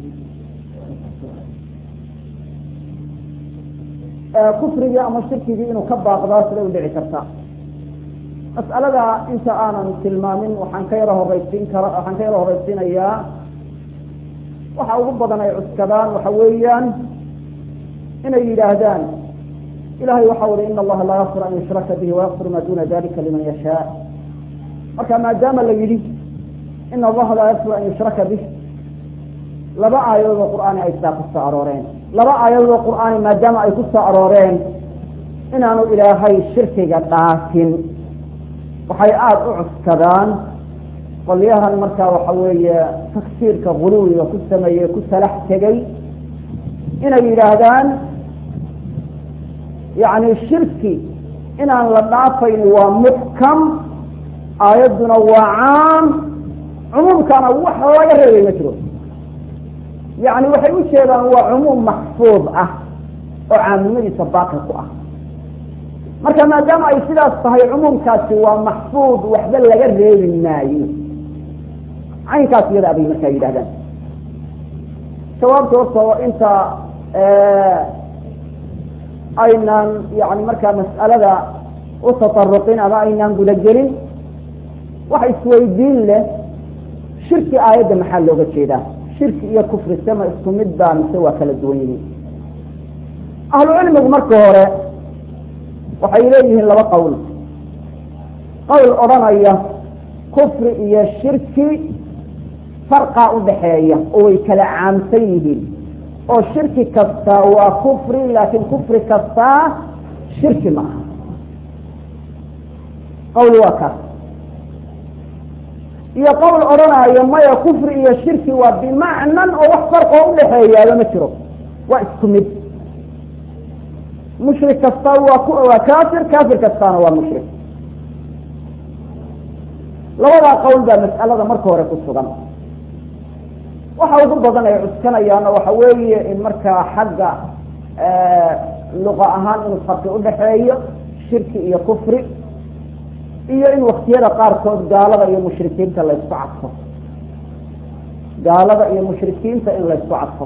kufrigii ama shirkigii inuu ka baaqdaa siday u dhici kartaa mas'alada inta aanan tilmaamin waxaan ka yaro horeysiinayaa waxa ugu badan ay cuskadaan waxa weeyaan inay yidhaahdaan ilahay waxa uri in allaha laa yakfir an yushraka bihi wayakfir ma duna dalika liman yashaa. marka maadaama la yidhi in allaha laa yakfir an yushraka bih, laba aayadood oo qur'aani ay sidaa ku soo arooreen, laba aayadood oo qur'aani maadaama ay ku soo arooreen inaanu ilaahay shirkiga dhaafin, waxay aada u cuskadaan qolyahan markaa waxa weeye tagsiirka guluwiga ku sameeyey ku salax tegay inay yidhaahdaan yani shirki inaan la dhaafayn waa muxkam, aayadduna waa caam, cumuumkana wax laga reebay ma jiro. yani waxay u jeedaan waa cumuum maxfuud ah oo caamimadiisa baaqi ku ah. marka maadaama ay sidaas tahay cumuumkaasi waa maxfuud, waxba laga reebi maayo, caynkaas iyada abay markaa yidhahdaan. jawaabta horta inta aynaan yani markaa mas'alada u tataruqin ama aynaan gudagelin, waxa isweydiin leh shirki aayadda maxaa looga jeedaa? shirki iyo kufri sama isku mid baa mise waa kala duwan yihiin? ahlu cilmigu marka hore waxay leeyihiin laba qowl. qowl odhanaya kufri iyo shirki farqa udhaxeeya oo way kala caamsan yihiin, oo shirki kasta waa kufri laakin kufri kasta shirki maaha. qowl waa kaas. iyo qowl odhanaya maya kufri iyo shirki waa bimacnan oo wax farqoo udhaxeeyaaba ma jiro, waa isku mid. mushrik kasta waa kafir, kafir kastaana waa mushrik. labadaa qowl baa mas'alada marka hore ku sugan. waxa ugu badan ay cuskanayaana waxa weeye in markaa xagga luqa ahaan inuu farqi udhaxeeyo shirki iyo kufri, iyo in waktiyada qaarkood gaalada iyo mushrikiinta la isku cadfo, gaalada iyo mushrikiinta in la isku cadfo.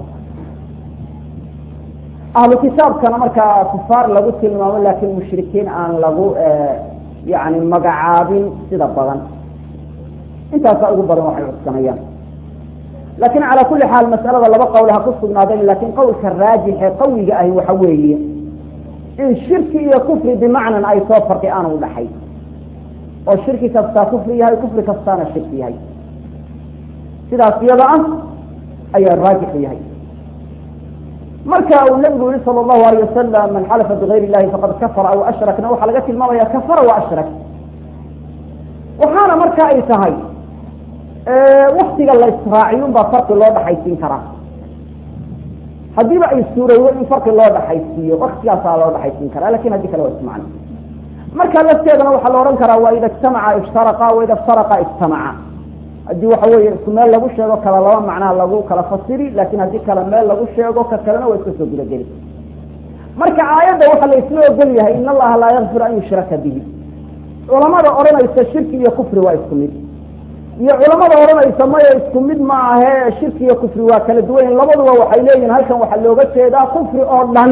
ahlu kitaabkana markaa kufaar lagu tilmaamo laakin mushrikiin aan lagu yani magacaabin sida badan. intaasa ugu badan waxay cuskanayaan. lakin calى kuli xaal mas'alada laba qowl ha ku sugnaadeen, lakin qowlka raajixe qawiga ahi waxa weeye in shirki iyo kufri bimacnan ay soo farqi aan udhaxay, oo shirki kastaa kufri yahay, kufri kastaana shirki yahay. sidaas iyada ah ayaa raajix yahay. marka uu nabigu yihi salى الlahu alayه wasalam man xalafa bigayr اllahi faqad kafara aw ashrakna, waxaa laga tilmaamaya kafara wa ashrak. waxaana marka ay tahay waktiga la israaciyun baa farqi loo dhaxaysiin karaa. haddiiba ay suurowdo in farqi loo dhaxaysiiyo waktigaasaa loo dhaxaysiin karaa, lakin haddii kale waa ismacno. marka lafteedana waxaa la odhan karaa waa ida ijtamaca iftaraqa wa ida iftaraqa ijtamaca. haddii waxa weeye isku meel lagu sheego kala laba macnaa lagu kala fasiri, lakin haddii kale meel lagu sheego ka kalena waa iska soo gudageli. marka aayadda waxaa la isla ogol yahay in allaha laa yakfir an yushraka bihi. culamada odhanaysa shirki iyo kufri waa isku mid, iyo culamada odhanaysa maya isku mid ma ahe shirki iyo kufri waa kala duwan. labaduba waxay leeyihin halkan waxaa looga jeedaa kufri oo dhan.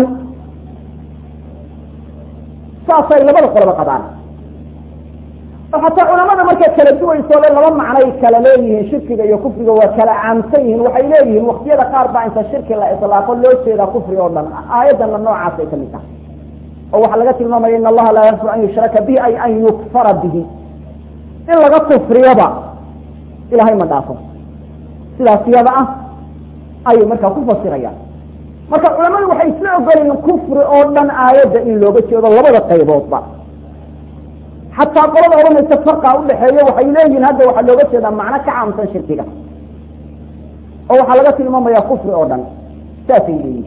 saasay labada qoloba qabaan. oo xataa culamada markay kala duwayso le laba macnay kala leeyihiin, shirkiga iyo kufriga waa kala caamsan yihiin. waxay leeyihiin waktiyada qaar baa inta shirki la ilaaqo loo jeedaa kufri oo dhan. aayaddanna noocaas ay kamid tahay, oo waxaa laga tilmaamaya in allaha laa yakfir an yushraka bihi ay an yukfara bihi, in laga kufriyaba ilahay ma dhaafo. sidaas iyada ah ayay markaa ku fasirayaan. marka culamadu waxay isla ogolayiin kufri oo dhan aayadda in looga jeedo labada qayboodba. xataa qolada odhanaysa farqa udhaxeeya waxay leeyihin hadda waxaa looga jeedaa macno ka caamsan shirkiga, oo waxaa laga tilmaamaya kufri oo dhan. saasay leeyihin.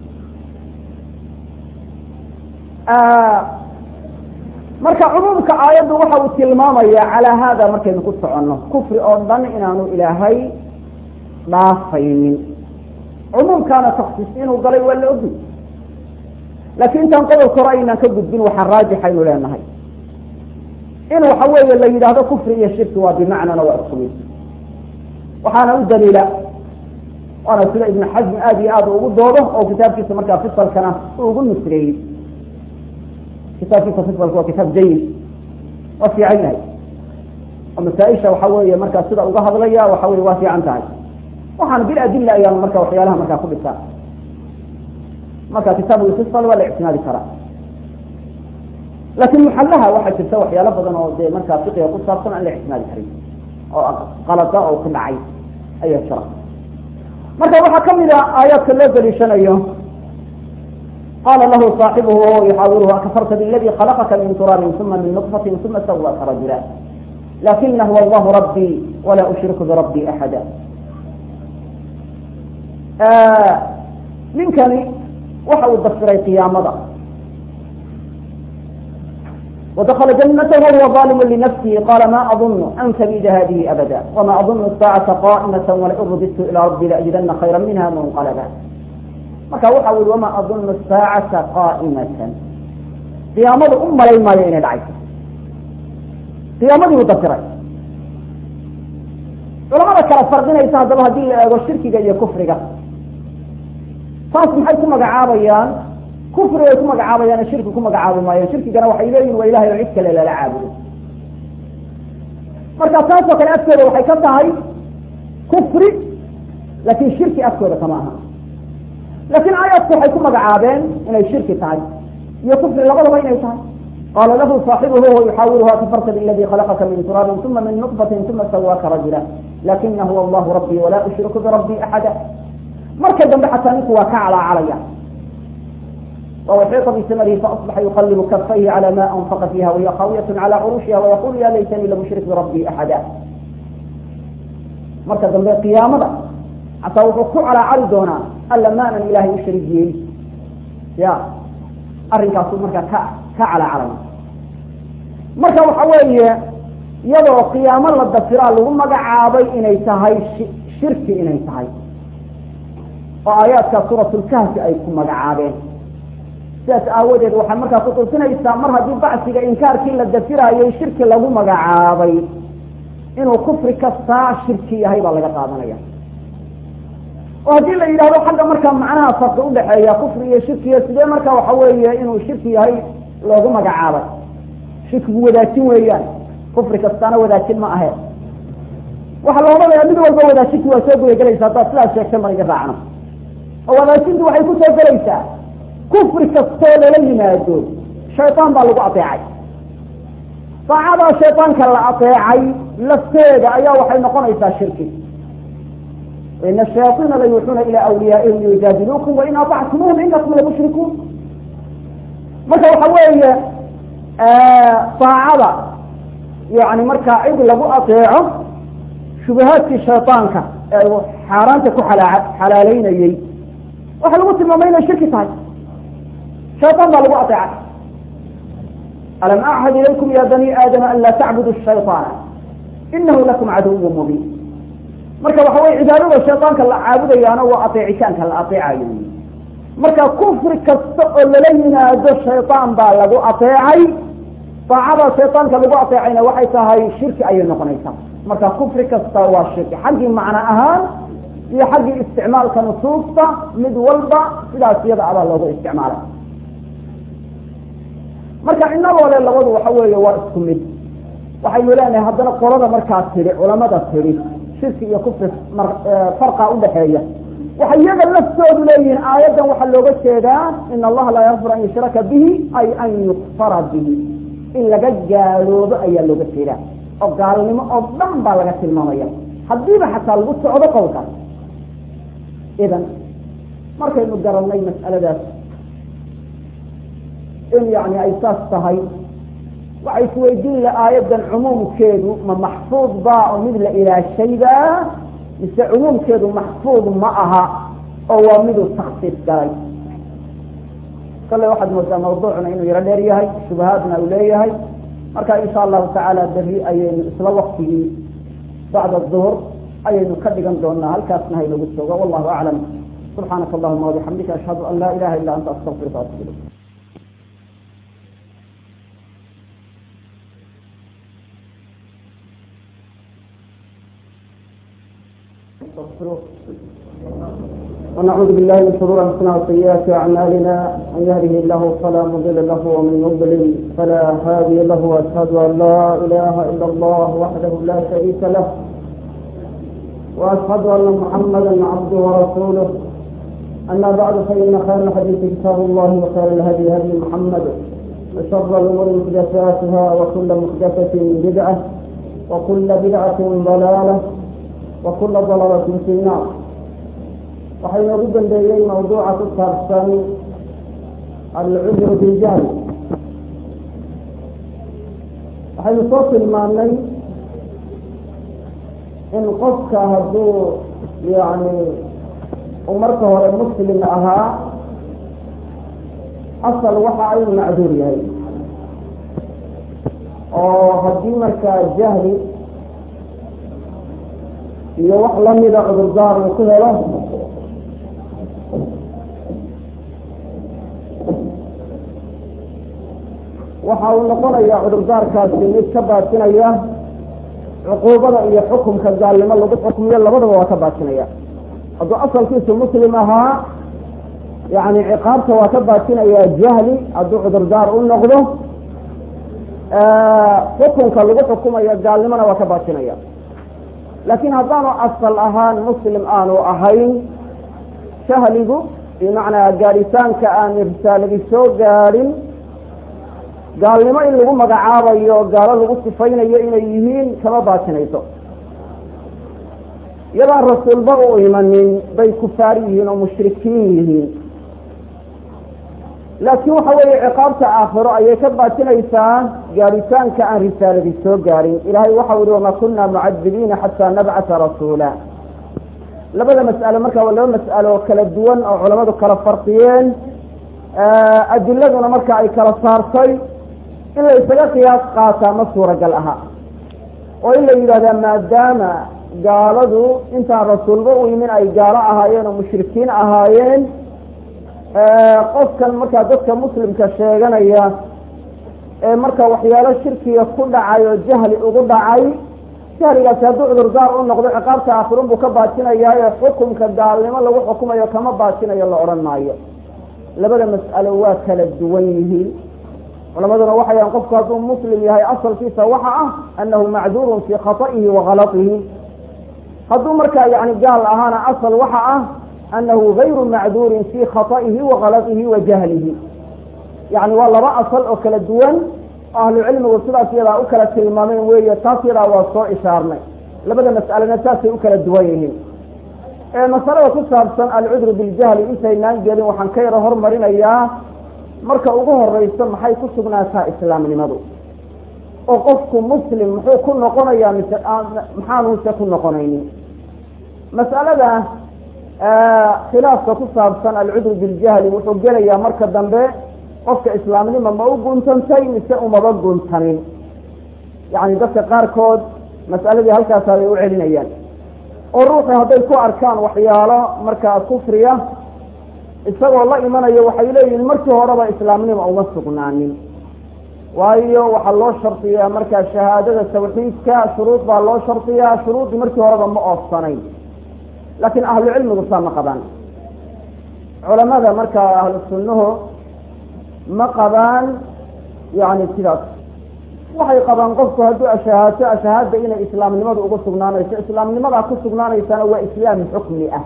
marka cumuumka aayaddu waxa uu tilmaamaya calaa haada markaynu ku soconno kufri oo dhan inaanu ilaahay dhaafaynin. cumuumkaana taksiis inuu galay waa la ogi, laakiin intaan qodolka hore aynaan ka gudbin waxaa raajixaynu leenahay in waxa weeye la yidhaahdo kufri iyo shirki waa bimacnana waa isku mid. waxaana u daliila, waana sida ibnu xasm aada iyo aada ugu doodo oo kitaabkiisa markaa fisalkana uu ugu nusreeyey. kitaabkiisa fisalka waa kitaab jayid, waa fiican yahay, oo masaaisha waxa weeye markaa sida uga hadlaya waxa weye waa fiican tahay. waxaana bil adilla ayaanu marka waxyaalaha markaa ku dhisaa. marka kitaabu ifsal waa la ictimaadi karaa laakiin muxallaha waxaa jirta waxyaalo badan oo dee markaa fiqiga ku saabsan aan la ictimaadi karin oo qalada oo ku dhacay ayaa jira marka waxaa kamid a aayaadka loo daliishanayo qala lahu صaaxibuhu wahuwa yuxaawiruhu akafarta biladi khalaqaka min turaabin uma min nطfatin uma sawaka rajula lakina huwa allahu rabbii walaa ushriku birabbii axada ninkani waxa uu dafiray qiyaamada ودخل جنته وهو ظالم لنفسه قال ما أظن أن تبيد هذه أبدا وما أظن الساعة قائمة ولئن رددت إلى ربي لأجدن خيرا منها منقلبا فكوحول وما أظن الساعة قائمة قيامة لي ما يين العيش قيامة مدفرة ولما ذكر فرقنا يساعد الله دي والشرك جاي كفر فاسم حيث مقعابيان كفر يكون مقعابيان الشرك يكون مقعاب ما الشرك كان وحي إليه وإله يعيدك لا لعابه مركز تاسو كان أكثر وحي كتهي كفر لكن الشرك أكثر كماها لكن آيات حيكون مقعابين إن الشرك تعالي يكفر لغض بين يتعالي قال له صاحبه وهو يحاورها كفرت بالذي خلقك من تراب ثم من نطفة ثم سواك رجلا لكنه هو الله ربي ولا أشرك بربي أحدا مركز جنب حتى نكوى كعلى عليا ووحيط بثمره فأصبح يقلب كفيه على ما أنفق فيها وهي خاوية على عروشها ويقول يا ليتني لم أشرك بربي أحدا مركز جنب قيامة حتى وقوع على عرضنا ألا ما أن إله يشرك به يا أرنك مركز كعلى عليا مركز وحوية يدعو قياما للدفرال وهم قعابي إني تهي شرك إني تهي وآيات كسورة الكهف أي كم قعابين ساس أودد وحمركا قطلسنا يستعمرها دي بعثك إنكار كلا الدفرة أي شرك لهم قعابي إنه كفر كسا شركي هاي بالله قادنا وهذه اللي إلى روح حاجة مركا معناها صدقوا بحيا كفر يا شركي يا سيدي مركا وحوية إنه شركي هاي لهم قعابي شرك بوداتين ويان كفر كستانا وداكين ما أهل waxa loo wada mid walba wada shaki waa soo go'aysaa taas la sheegtay mariga raacna oo wadaashintu waxay ku soo galaysaa kufri kastoo la yimaado shaytaan baa lagu ateecay saacada shaytaanka la ateecay lafteeda ayaa waxay noqonaysaa shirki إن الشياطين لا يوحون إلى أوليائهم يجادلوكم وإن أطعتموهم إنكم لمشركون مثلا حوالي صاعدة يعني مركا عيد لغو أطيعه شبهات الشيطانك حارانتك حلالين يي وحلوت الممين الشرك تاي شيطان لغو أطيعه ألم أعهد إليكم يا بني آدم أن لا تعبدوا الشيطان إنه لكم عدو مبين marka waxa way cibaadada shaytaanka la caabudayana waa ateecitanka la ateecayo marka kufri kasta oo la yimaado shaytaan baa lagu ateecay taacada shaytaanka lagu ateecayna waxay tahay shirki ay noqonaysaa marka kufri kasta waa shirki xaqi macna ahaan iyo xaqi isticmaalka nusuusta mid walba sidaas iyada aba loogu isticmaalay marka inaba labadu waxa weeye waa isku mid waxay leeyahay haddana qolada marka tiri culimada tiri شرك يكفر فرقا udhaxeeya waxa iyaga laftoodu leeyihiin aayadan waxa looga jeedaa in Allah la yaghfir an yushraka bihi ay an yughfara bihi in laga gaaloodo ayaa looga jeedaa oo gaalnimo oo dhan baa laga tilmaamaya hadiiba xataa lagu socdo qowlka idan markaynu garanay mas'aladaas in yani ay saas tahay waxay isweydiin la aayadan cumuumkeedu ma maxfuud baa oo mid la ilaashayba mise cumuumkeedu maxfuud ma aha oo waa mid takhsiis galay kale waxaad moodaa mawduucna inuu yaro dheer yahay shubahaadna uu leeyahay marka insha allahu tacaala berri ayaynu isla waqtigii bacda duhur ayaynu ka dhigan doonaa halkaasna haynagu joogo wallahu aclam subxaanaka allahuma wabixamdika ashhadu an laa ilaha illa anta astaghfiruka wa atubu ilayk ونعوذ بالله من شرور انفسنا وسيئات اعمالنا من يهده الله فلا مضل له ومن يضلل فلا هادي له واشهد ان لا اله الا الله وحده لا شريك له واشهد ان محمدا عبده ورسوله أما بعد فإن خير الحديث كتاب الله وخير الهدي هدي محمد وشر الأمور محدثاتها وكل محدثة بدعة وكل بدعة ضلالة وكل ضلالة في النار. وحين نريد إليه موضوع الثاني العذر بالجهل. وحين نصل معني إن قفك هدو يعني ومركه هو المسلم أها أصل وحا أي معذور يهي هدي مركه الجهل يوح لم يدع عذرزار وكذا له وحاول نقول يا عذرزار كاسين كباتنا عقوبة إيا حكم كذال لما الله بحكم يلا بدأ وكباتنا هذا أصل كيس مسلمها يعني عقابته وكباتنا يا جهلي هذا عذرزار ونقضه حكم كالله بحكم يا قال لما وكباتنا لكن هذا أصل أهان مسلم آن وأهين شهلقه بمعنى قارسان كأن رسالة سو قارن قال لما إن لهم مقعابا قال لهم الصفين يهين كما باتنيتو يبقى الرسول بقوا من بي كفاريين ومشركين لكن حوالي عقابة آخر أي كباتنيسا قارسان كأن رسالة سو قارن إلهي وحاولوا وما كنا معذبين حتى نبعث رسولا لبدا مسألة مركة ولا مسألة كلا الدول أو علماء كلا فرقيين أدلتنا مركة أي كلا صارتي إلا يسأل قياس قاتا مصورة قالها وإلا إذا ما دام قالوا انت الرسول بقوا من أي قال أهايين ومشركين أهايين قف كان مركة دفك مسلم كشيغان إياه مركة وحيالة الشركية كل عاي والجهل أغضى عاي جهل يسادو عذرزار ونقضي عقابة آخرون بكباتنا إياه حكم كالدعال لما لو حكم إياه كما باتنا إياه الله أرنا إياه لبدا مسألة واكلة دوينه ولما وحي ينقفك هذا مسلم يهي أصل في سوحة أنه معذور في خطئه وغلطه هذا مركا يعني قال أهانا أصل وحة أنه غير معذور في خطئه وغلطه وجهله يعني والله رأصل أكل الدول أهل العلم والصلاة إلى أكلت المامين وهي تصير وصوء إشارنا لبدا مسألة نتاسي أكل الدوينهم مسألة وكسر سنة العذر بالجهل إنسا ينانجل وحنكير هرمرين إياه marka ugu horeyso maxay ku sugnaataa islaamnimadu oo qofku muslim wuxuu ku noqonayaa maxaanuusa ku noqonaynin mas'alada khilaafka ku saabsan alcudr biljahli wuxuu gelayaa marka dambe qofka islaamnimo ma u guntantay mise umaba guntanin yani dadka qaarkood mas'aladii halkaas ay u celinayaan oo ruuxi hadday ku arkaan waxyaalo markaa kufriya isagoo la imanayo waxay leeyihiin markii horeba islaamnimo uma sugnaanin waayo waxaa loo shartiyaa markaa shahaadada tawxiidka shuruud baa loo shartiyaa shuruuddii markii horeba ma oofsanayn laakiin ahlu cilmigu saa ma qabaan culamada markaa ahlu sunnuhu ma qabaan yani sidaas waxay qabaan qofku hadduu ashahaato ashahaada inay islaamnimadu ugu sugnaanayso islaamnimadaa ku sugnaanaysana waa islaam xukmi ah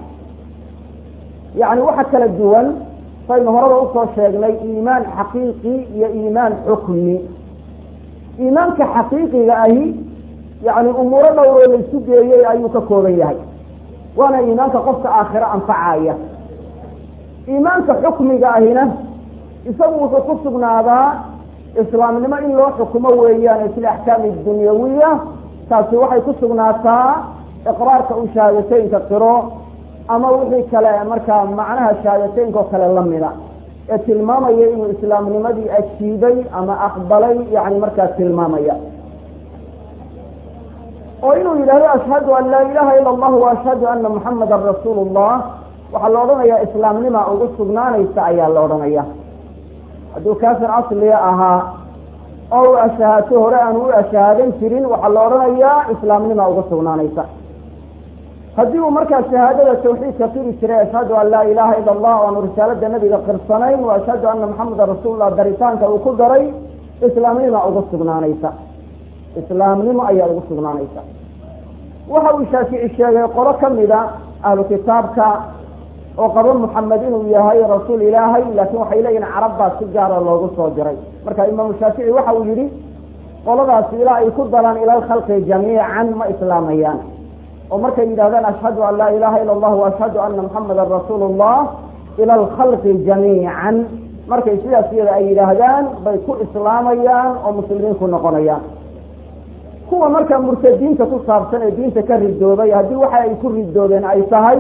يعني واحد كلا الدول فإن هرب أصلا شيء إيمان حقيقي يا إيمان حكمي إيمان كحقيقي لأهي يعني أمور دور للسوق يا أيوك كوريا وأنا إيمان كقصة آخرة أنفعاية إيمان كحكمي لأهينا يسوي تصبنا هذا إسلام لما إن له حكمه ويانا في الأحكام الدنيوية تاسي واحد تصبنا تا إقرار كأشهادتين كقراء أما وحي كلا مركا معناها شهادتين كلا لمنا التلمامية إنه إسلام لمدي أشيدي أما أقبلي يعني مركا التلمامية وإنه إلهي أشهد أن لا إله إلا الله وأشهد أن محمد رسول الله وحلورنا يا إسلام لما أغسطنا نيسعي اللورنا يا أدو كافر أصل يا أها أو أشهاته رأنه أشهادين سرين وحلورنا يا إسلام لما أغسطنا نيسعي هذه مركز شهادة التوحيد كثير شرع أشهد أن لا إله إلا الله وأن رسالة النبي قرصنين وأشهد أن محمد رسول الله دريتان كوكل دري إسلام لما أغسطنا نيسا إسلام لما أي أغسطنا نيسا وهو شافعي الشيء يقول كم إذا أهل كتابك oo qabo Muhammad inuu yahay rasuul Ilaahay laakiin waxay leeyihiin carabba si gaar ah loogu soo diray marka Imam Shaafici waxa uu yiri qoladaas ilaa ay ku dalaan ila khalqi jamii'an ma islaamayaan oo markay yiraahdaan ashhadu an la ilaha illa Allah wa ashhadu anna Muhammadar rasuulullah ila khalqi jamii'an markay sidaas ay yiraahdaan bay ku islaamayaan oo muslimiin ku noqonayaan kuwa marka murtadiinta ku saabsan ee diinta ka ridoobay hadii waxa ay ku ridoobeen ay tahay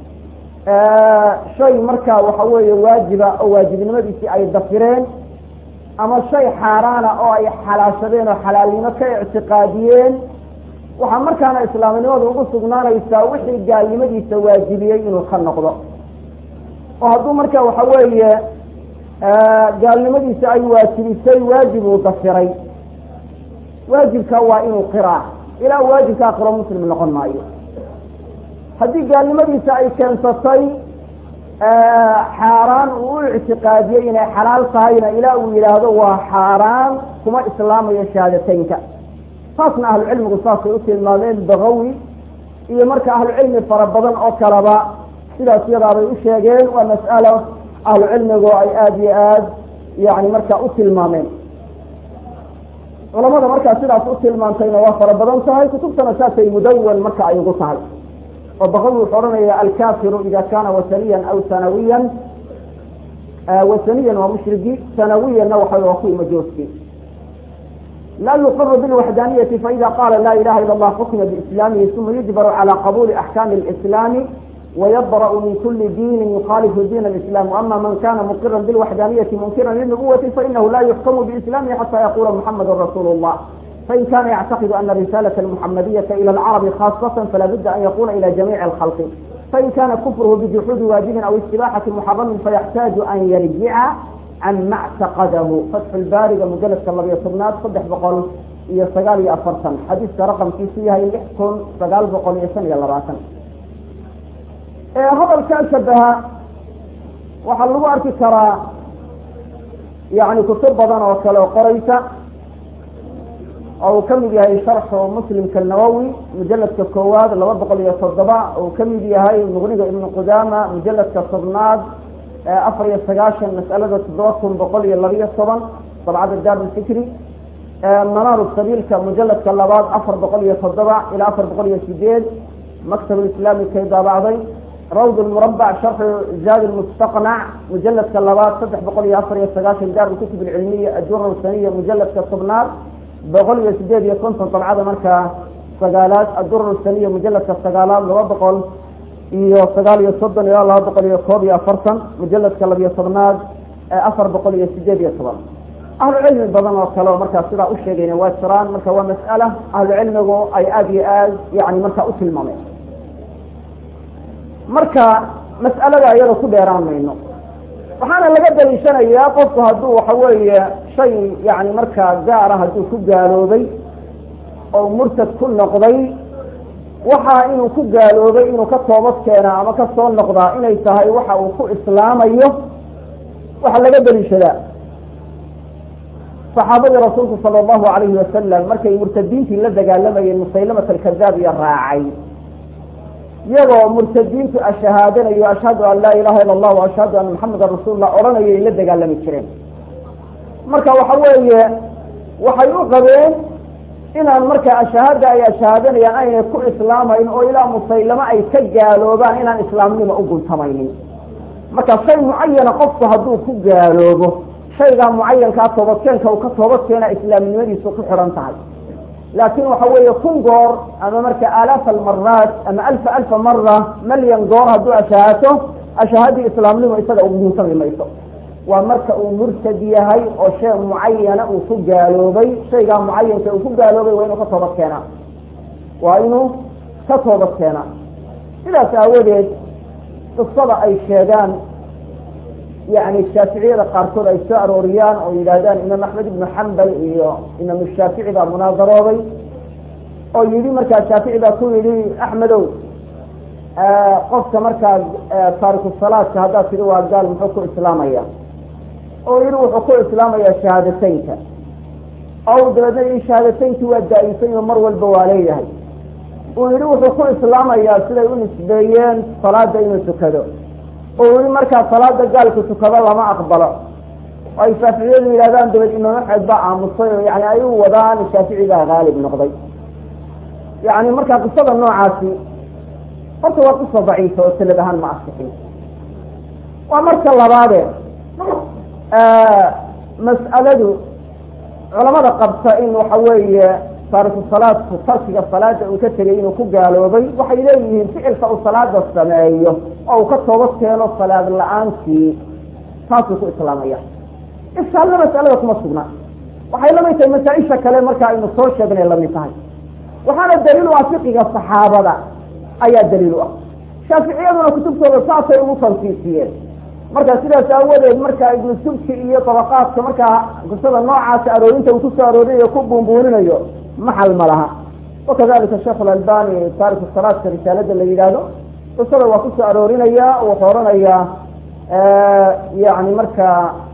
shay marka waxa weeye waajiba oo waajibnimadiisii ay dafireen ama shay xaaraana oo ay xalaashadeen oo xalaalnimo ka i'tiqaadiyeen waxa markaana islaamnimadu ugu sugnaanaysaa wixii gaalnimadiisa waajibiyay inuu ka noqdo oo hadduu marka waxa weeye gaalnimadiisa ay waajibisay waajib uu dafiray waajibka waa inuu qiraa ilaa waajibka qiro muslim noqon maayo haddii gaalnimadiisa ay keensatay xaaraan uu i'tiqaadiyay inay xalaal tahayna ilaa uu yiraahdo waa xaaraan kuma islaamayo shahaadateynka taasna ahlu cilmigu saasay u tilmaameen Bagawi iyo marka ahlu cilmi fara badan oo kalaba sidaas yadaabay u sheegeen waa mas'alo ahlu cilmigu ay aad iyo aad yani marka u tilmaameen culamada marka sidaas u tilmaantayna waa fara badan tahay kutubtana saasay mudawan marka ay ugu tahay وبغض حرمية الكافر إذا كان وثنيا أو ثانويا وثنيا ومشركي ثانويا نوحي وأخوي مجوسي لا يقر بالوحدانية فإذا قال لا إله إلا الله حكم بإسلامه ثم يجبر على قبول أحكام الإسلام ويبرأ من كل دين يخالف دين الإسلام وأما من كان مقرا بالوحدانية منكرا للنبوة فإنه لا يحكم بإسلامه حتى يقول محمد رسول الله فإن كان يعتقد أن الرسالة المحمدية إلى العرب خاصة فلا بد أن يكون إلى جميع الخلق فإن كان كفره بجحود واجب أو استباحة محرم فيحتاج أن يرجع عن ما اعتقده فتح الباري مجلد كالله يصبنات صدح بقول يستقال يأفرسا حديث رقم في سيها يحكم استقال بقول يسن يلا راسا هذا الكال شبها وحلوا أركي كرا يعني كتب بضان وكلا وقريسة أو كم بهاي شرح مسلم كالنووي مجلد كالكواد لوضق لي الصدباء أو كم بهاي المغنية ابن قدامة مجلد كالصبناد أفري السقاشة مسألة تدوكم بقولي اللبية الصبن طبعا الدار الفكري منار السبيل كمجلد كاللباد أفر بقولي الصدباء إلى أفر بقولي السجيد مكتب الإسلامي كيدا بعضي روض المربع شرح زاد المستقنع مجلد كاللباد فتح بقولي أفري السقاشة الدار الكتب العلمية الجرة الثانية مجلد كالصبناد بقول يسديد يكون طبعا مركا سقالات الدر الثانية مجلد كالسقالات لو بقول سقال يصدن إلى الله بقول يكوب يفرسن مجلد كالله يصدناد أفر بقول يسديد يصدن أهل العلم بدن وكلام مركا سرا أشياء واسران مركا ومسألة أهل العلم أي آدي آز يعني مركا أسل المامين مركا مسألة يرى كل يرام منه waxaana laga daliishanayaa qofku hadduu waxa weeye shay yani markaa gaar ah hadduu ku gaaloobay oo murtad ku noqday waxa inuu ku gaaloobay inuu ka toobad keenaa ama ka soo noqdaa inay tahay waxa uu ku islaamayo waxa laga daliishadaa saxaabada rasuulku sallallahu alayhi wasallam markay murtadiintii la dagaalamayeen musaylamata al-kadhaab iyo raacay يرى مرتدين أشهادنا وأشهد أن لا إله إلا الله وأشهد أن محمد رسول الله أرانا يلدق على مكرين مركا وحوية وحيوقبين إن المركا أشهادة أي أشهادنا يعني أين يكون إسلاما إن إلى مسيلمة أي كجالوا بان إن الإسلام لما أقول ثمانين مركا شيء معين قصة هدو كجالوا شيء معين كاتوبت كان كاتوبت كان إسلام نوري سوق حرام تعالى لكن وحوي يكون جور أما مركا آلاف المرات أما ألف مرة مليون جور هدو أشهادي إسلام لما يصدق أبنين صغي ما يصدق ومركا مرتدية هاي أو شيء معين وفقالوا بي شيء معين وفقالوا بي وإنه كتوبت كينا وإنه كتوبت كينا إذا سأولد الصلاة أي شيدان يعني الشافعية قارتون أي سعر وريان أو يلادان إمام أحمد بن حنبل إمام الشافعي ذا مناظرة أو يلي مركز الشافعي ذا كل يلي أحمدو قفت مركز تارك الصلاة شهادات في الوقت قال محكو إسلامية أو يلو حكو إسلامية شهادتين أو دلدي شهادتين تودائيين ومروا البوالية ويلو حكو إسلامية سيدة يونس بيان صلاة دين سكدو oo markaa salaada gaalku tukado lama aqbalo ay shaaficiyadu yiraahdaan dawlad imaam Ahmed baa aamusay oo yani ay u wadaan shaaficiga gaalib noqday yani markaa qisada noocaasi horta waa qisa daciif oo sanadahan ma asixin waa marka labaade mas'aladu culamada qabta in waxa weeye taariikh salaadku tarkiga salaada uu ka tagay inuu ku gaaloobay waxay leeyihiin ficilka uu salaada sameeyo oo uu ka toobad keeno salaad la'aantii taasuu ku islaamaya isla mas'alada kuma sugna waxay la mid tahay masaa'isha kale marka aynu soo sheegnay la mid tahay waxaana daliil u ah fiqiga saxaabada ayaa daliil u ah shaaficiyaduna kutubtooda saasay ugu tansiisiyeen marka sidaas aawadeed marka ibn subki iyo tabaqaadka marka qisada noocaas arooyinta uu ku soo arooriyo ku buunbuuninayo maxal malaha wakadalika sheekh al-albani taarikh as-salat risaalada la yiraahdo qisada waa ku soo aroorinaya oo qoranaya yani marka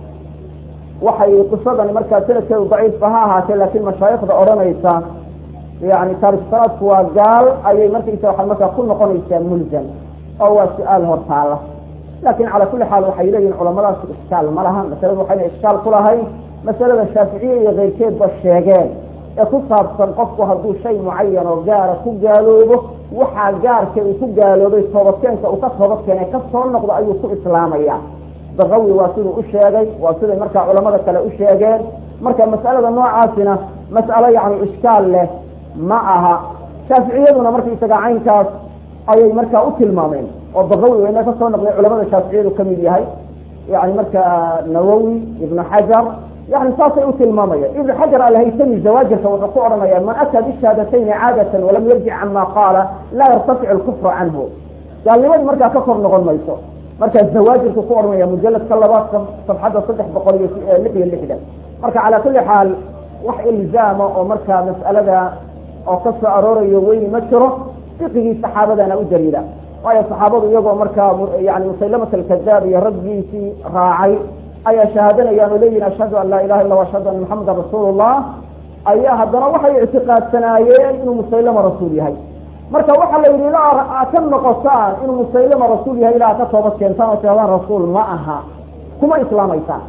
waxay qisadan marka sanadkeedu daciif aha ahaatee laakiin mashaayikhda oranaysa يعني تاريخ الصلاة وقال أي مركز واحد مركز كل نقول ملزم أو سؤال هرطالة لكن على كل حال وحيلين علماء إشكال مرها مثلا وحيل إشكال كلها هي مثلا الشافعية غير كيف بالشيغان يتصاب تنقصه هذا شيء معين وجار كجالوبه وحجار كجالوبه صوبتين كصوبتين كصون نقض أي سوء إسلامية بغوي واصل الشيغان واصل مركز علماء كلا الشيغان مركز مسألة النوع عاصنة مسألة يعني إشكال له معها شافعيتنا مركي تقعين كاس أي مركا أكل مامين والضغوي وإنها تصور نقل علماء الشافعية وكميلي هاي يعني مركا نووي ابن حجر يعني صاصي أكل مامين ابن حجر على هيثمي زواجر وتصورنا يعني من أتى بالشهادتين عادة ولم يرجع عما قال لا يرتفع الكفر عنه قال لماذا مركا كفر نقول ميسو مركا الزواجر تصورنا يا مجلد كلابات صفحة صدح بقرية اللحدة مركا على كل حال وحي الزامة ومركا مسألة oo ka soo aroorayo weyn ma jiro fiqigi saxaabadana u dariida waayo saxaabadu iyagoo markaa yani musaylamata al-kaddaab iyo rabbiisi raacay ayaa shahaadanayaan oo leeyihiin ashhadu an laa ilaha illa wa ashhadu anna muhammadan rasuulullah ayaa haddana waxay ictiqaadsanaayeen inuu musaylama rasuul yahay marka waxaa la yidhi ilaa ka noqotaan inuu musaylama rasuul yahay ilaa ka toobad keentaan oo tiradaan rasuul ma aha kuma islaamaysaan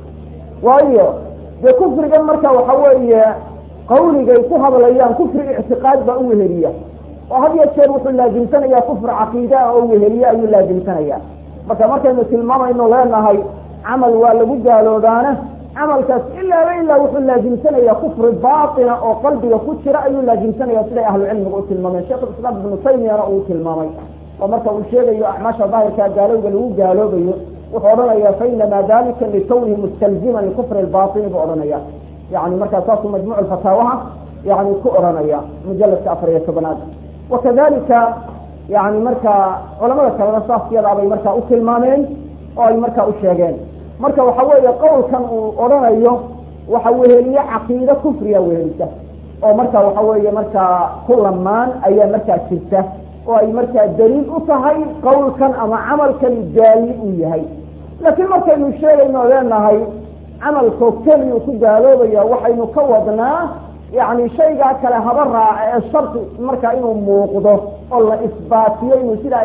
waayo dee kufrigan marka waxa weeye قولي كفر ليان كفر اعتقاد بأوهلية وهذا يشير وحل لازم سنة كفر عقيدة أوهلية أو لازم سنة مركا مثل مرة إنه لأنها هاي عمل والبجة لودانة عمل كاس إلا وحل لازم سنة كفر باطنة أو قلبي وكتش رأي لازم سنة سنة أهل العلم قلت المامي الشيخ الإسلام بن تيمية رأوت المامي ومركا الشيخ أعماش ظاهر قالوا بي وحورنا يا فينما ذلك لكونه مستلزما لكفر الباطن بأورنا يعني مركز مجموع الفتاوى يعني كؤرانيا مجلد كأفرية كبنات وكذلك يعني مركز علماء الكلام يضع بي مركز أكل مامين أو مركز أشياغين مركز وحوالي قول كان أورانيا وحوالي لي عقيدة كفرية وهلسة أو مركز وحوالي مركز كل مان أي مركز شركة أو أي مركز دليل أصهي قول كان أما عمل كان جالي هي لكن مركز الشيء إنه لأنها هي عمل كوكلي وكجالوبيا وحي نكودنا يعني شيء كلا هبرع الشرط مركا إنه موقضه والله إثباتيه إنه سيدا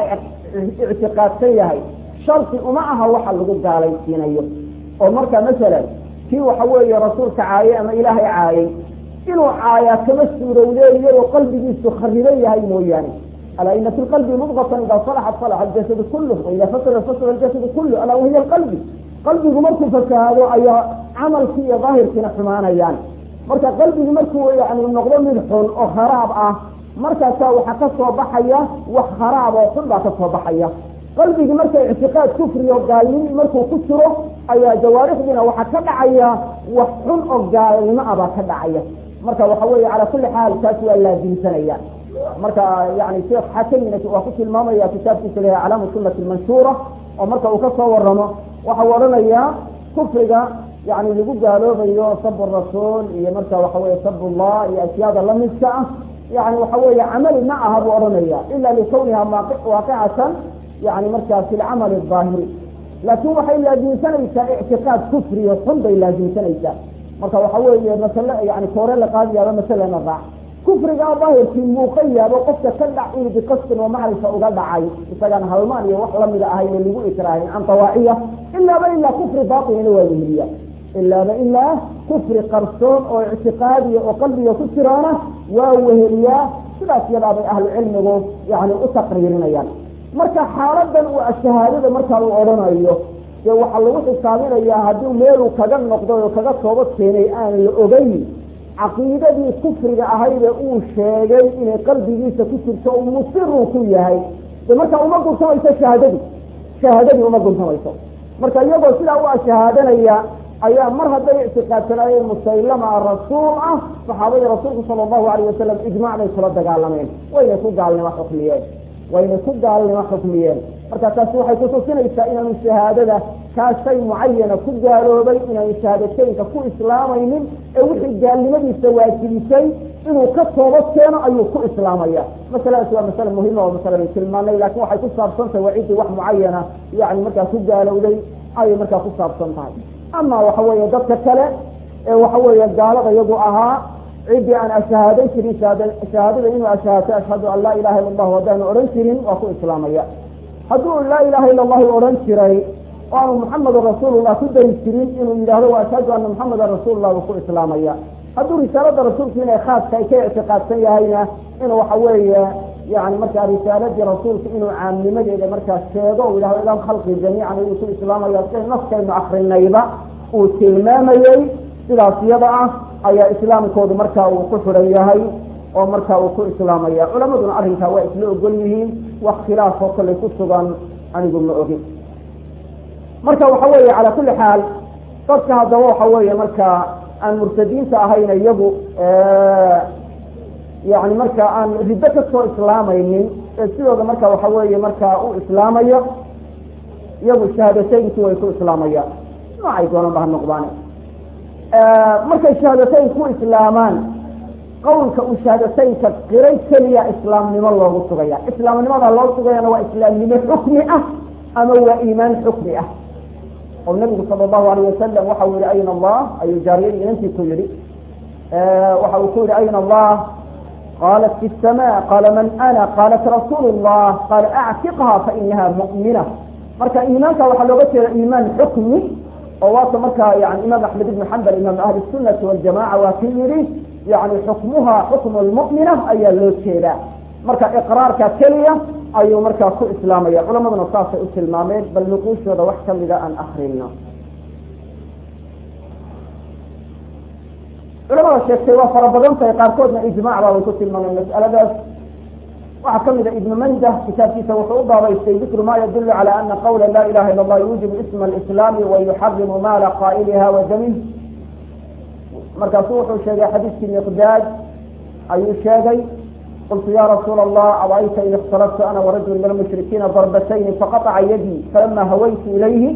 اعتقادية هاي شرط ومعها وحل لقود عليه سينيه ومركا مثلا في وحوي رسولك عاية أما إلهي عاية إنه عاية كمسور وليه وقلبي يستخربيه هاي موياني ألا إن في القلب مضغة إذا صلحت صلح الجسد كله وإذا فصل الجسد كله ألا وهي القلب قلبي مركو فكهذا أي عمل فيه ظاهر كنا حمانا يعني مركا قلبي مركو يعني النقضان ملحون أو خراب مركا ساو حكسه بحية وخراب وقلبا كسه بحية قلبي مركا اعتقاد كفري وقالين مركو كسره أي جوارح بنا وحكد عيا وحن وقالين ما أبا كد عيا مركا وحوي على كل حال كاسوا اللازم سنيا مركا يعني شيخ حكيمنا وكتل الماما يا كتاب تسليها علامة سنة المنشورة ومركا وكسه ورمه وحورنا إياه كفرقة يعني اللي قالوا بيو سب الرسول هي مركا وحوية سب الله هي أشياء الله من الساعة يعني وحوية عمل معها بورنا إياه إلا لكونها واقعة يعني مركا في العمل الظاهري لكن وحي لازم سنة اعتقاد كفري وصنبي لازم سنة مركا وحوية مثلا يعني كوريلا قاضي هذا مثلا نضع kufriga daahirkii muuqayaabo qofka ka dhac inuu biqasdin oo macrifa uga dhacay isagaan halmaan iyo wax lamida ahayna lagu ikraahin can tawaaciya ilaaba ilaa kufri baatinina waa weheliya ilaaba ilaa kufri qarsoon oo ictiqaadiya oo qalbiga ku jiraana waa weheliyaa sidaas yadaabay ahlu cilmigu yani u taqriirinayaan marka xaaladan uu shahaadada markaa uu odhanayo dee waxaa lagu xisaabinayaa haddii meeluu kaga noqday oo kaga toobad keenay aan la ogeyn caqiidadii kufriga ahayde uu sheegay inay qalbigiisa ku jirto uu musirun ku yahay de marka uma guntamayso shahaadadii uma guntamayso marka iyagoo sidaa u shahaadanaya ayaa mar hadday ictiqaadsanaayeen musaylama rasuul ah saxaabadii rasuulku sala allahu alayh wasalam ijmaac bay kula dagaalameen waynay ku gaalnimo xukmiyeen marka taasi waxay kutusinaysaa inaanu shahaadada kaa shay mucayana ku gaaloobay inaanu shahaadateynka ku islaamaynin ee wixii gaalnimadiisa waajibisay inuu ka toobad keeno ayuu ku islaamaya masaladaasi waa masale muhima oo masale bay tilmaanay laakiin waxay ku saabsantahay waa ciddii wax mucayana yani markaa ku gaalowday ayay markaa ku saabsan tahay ama waxa weeye dadka kale ee waxa weeye gaalada iyagu ahaa ciddii aan ashahaadan jirin shahaadada inuu ashahaato ashhadu an laa ilaha illa allahu haddaanu odhan jirin waa ku islaamaya hadduu laa ilaha illa allahu odhan jiray oo aanu muxamedun rasuulullah ku dari jirin inuu yidhaahdo wa ashhadu ana muxamedan rasuulullah buu ku islaamaya hadduu risaalada rasuulka inay khaaska ay ka ictiqaadsan yahayna inuu waxa weeye yani markaa risaaladii rasuulka inuu caamnimadeeda markaa sheego u yidhahdo ila khalqi jamiican ayuu ku islaamaya si naskaynu akrinayba uu tilmaamayey sidaas iyada ah ayaa islaamkoodu markaa uu ku xidhan yahay oo markaa uu ku islaamaya culamaduna arrinkaa waa isla ogol yihiin wax khilaaf oo kale ku sugan anigu ma ogin marka waxa weeye calaa kulli xaal dadka haddaba waxa weeye markaa aan murtadiinta ahayna iyagu yani marka aan riddo kasoo islaamaynin ee sidooda marka waxa weeye markaa u islaamaya iyagu shahaadateynki way ku islaamayaan noocay doonaan ba ha noqdaane markay shahaadateyn ku islaamaan qawlka uu shahaadateynka qiray keliya islaamnimo loogu sugaya islaamnimada loo sugayana waa islaamnimo xukmi ah ama waa iimaan xukmi ah oo nabigu sala allahu alayh wasalam waxa uu yihi ayna allah ayuu jaariyadii inantii ku yihi waxa uu ku yihi ayna allah qalat fi الsma qala man ana qalat rasuul الlah qala actiqha fainaha mu'mina marka iimaanka waxaa looga jeeda iimaan xukmi oo waata markaa yani imaam axmed ibn xambal imaam ahli الsunati waljamaca waa ki yihi yani xukmuha xukmu lmu'mina ayaa loo jeedaa marka iqraarka keliya ayuu markaa ku islaamaya culamaduna saasay u tilmaameen bal nuquushooda wax kamida aan akrino culamada sheegtay waa fara badan tahay qaarkoodna ijmac baa way ku tilmaameen mas'aladaas waxaa kamida ibnu mandah kitaabkiisa wuxuu u baabaystay dikru ma yadulu cala ana qawla la ilaha illa allah yuujibu isma alislaami wa yuxarimu maala qaa'iliha wa damih markaasu wuxuu sheegay xadiiskii miqdaad ayuu sheegay qultu ya rasuula allah abayta in ikhtalaftu ana warajul min almushrikiina darbatayni faqaطca yadii falama hawaytu ilayhi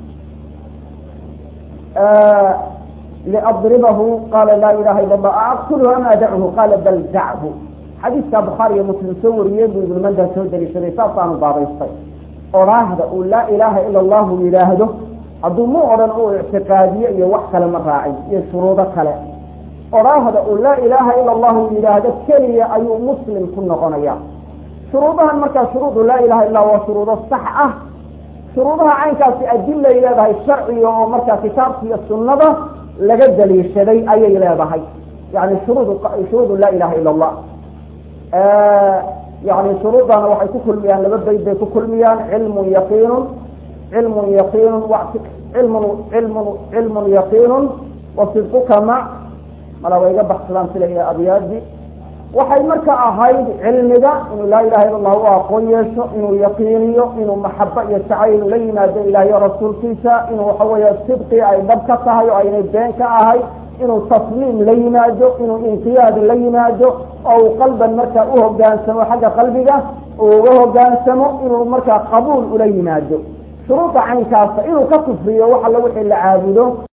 liadribahu qala la ilaha illa allah aqtulhu am adachu qala bal dachu xadiiska bukhaari iyo muslim soo wariyey buu ibnu mandah soo daliishaday saasaanu baabaystay odhaahda uu laa ilaaha ila allahu yidhaahdo hadduu mu odhan uu ictiqaadiye iyo wax kale ma raacin iyo shuruudo kale odhaahda uu laa ilaaha ila allahu yidhaahdo keliya ayuu muslim ku noqonaya shuruudahan markaa shuruudu laa ilaha illa waa shuruudo sax ah shuruudaha caynkaasi adilay leedahay sharciga oo markaa kitaabka iyo sunnada laga daliishaday ayay leedahay yani shuruudu laa ilaha ila allah yani shuruudana waxay ku kulmiyaan laba bayd bay ku kulmiyaan cilmun yaqiinun cilmun yaqiinun wasidquka mac mala wa iga baxsadaan sila abyaadi waxay marka ahayd cilmiga inuu laa ilaha illa allah u aqoon yeesho inuu yaqiiniyo inuu maxaba iyo jacayl la yimaado ilaahiyo rasuulkiisa inuu waxa weeye sidqi ay dhab ka tahay oo aynay been ka ahay inuu tasliim la yimaado inuu inqiyaad la yimaado oo uu qalban markaa u hogaansamo xagga qalbiga uu uga hogaansamo inuu markaa qabuul ula yimaado shuruuda caynkaasa inuu ka kufriyo wax alla wixii la caabudo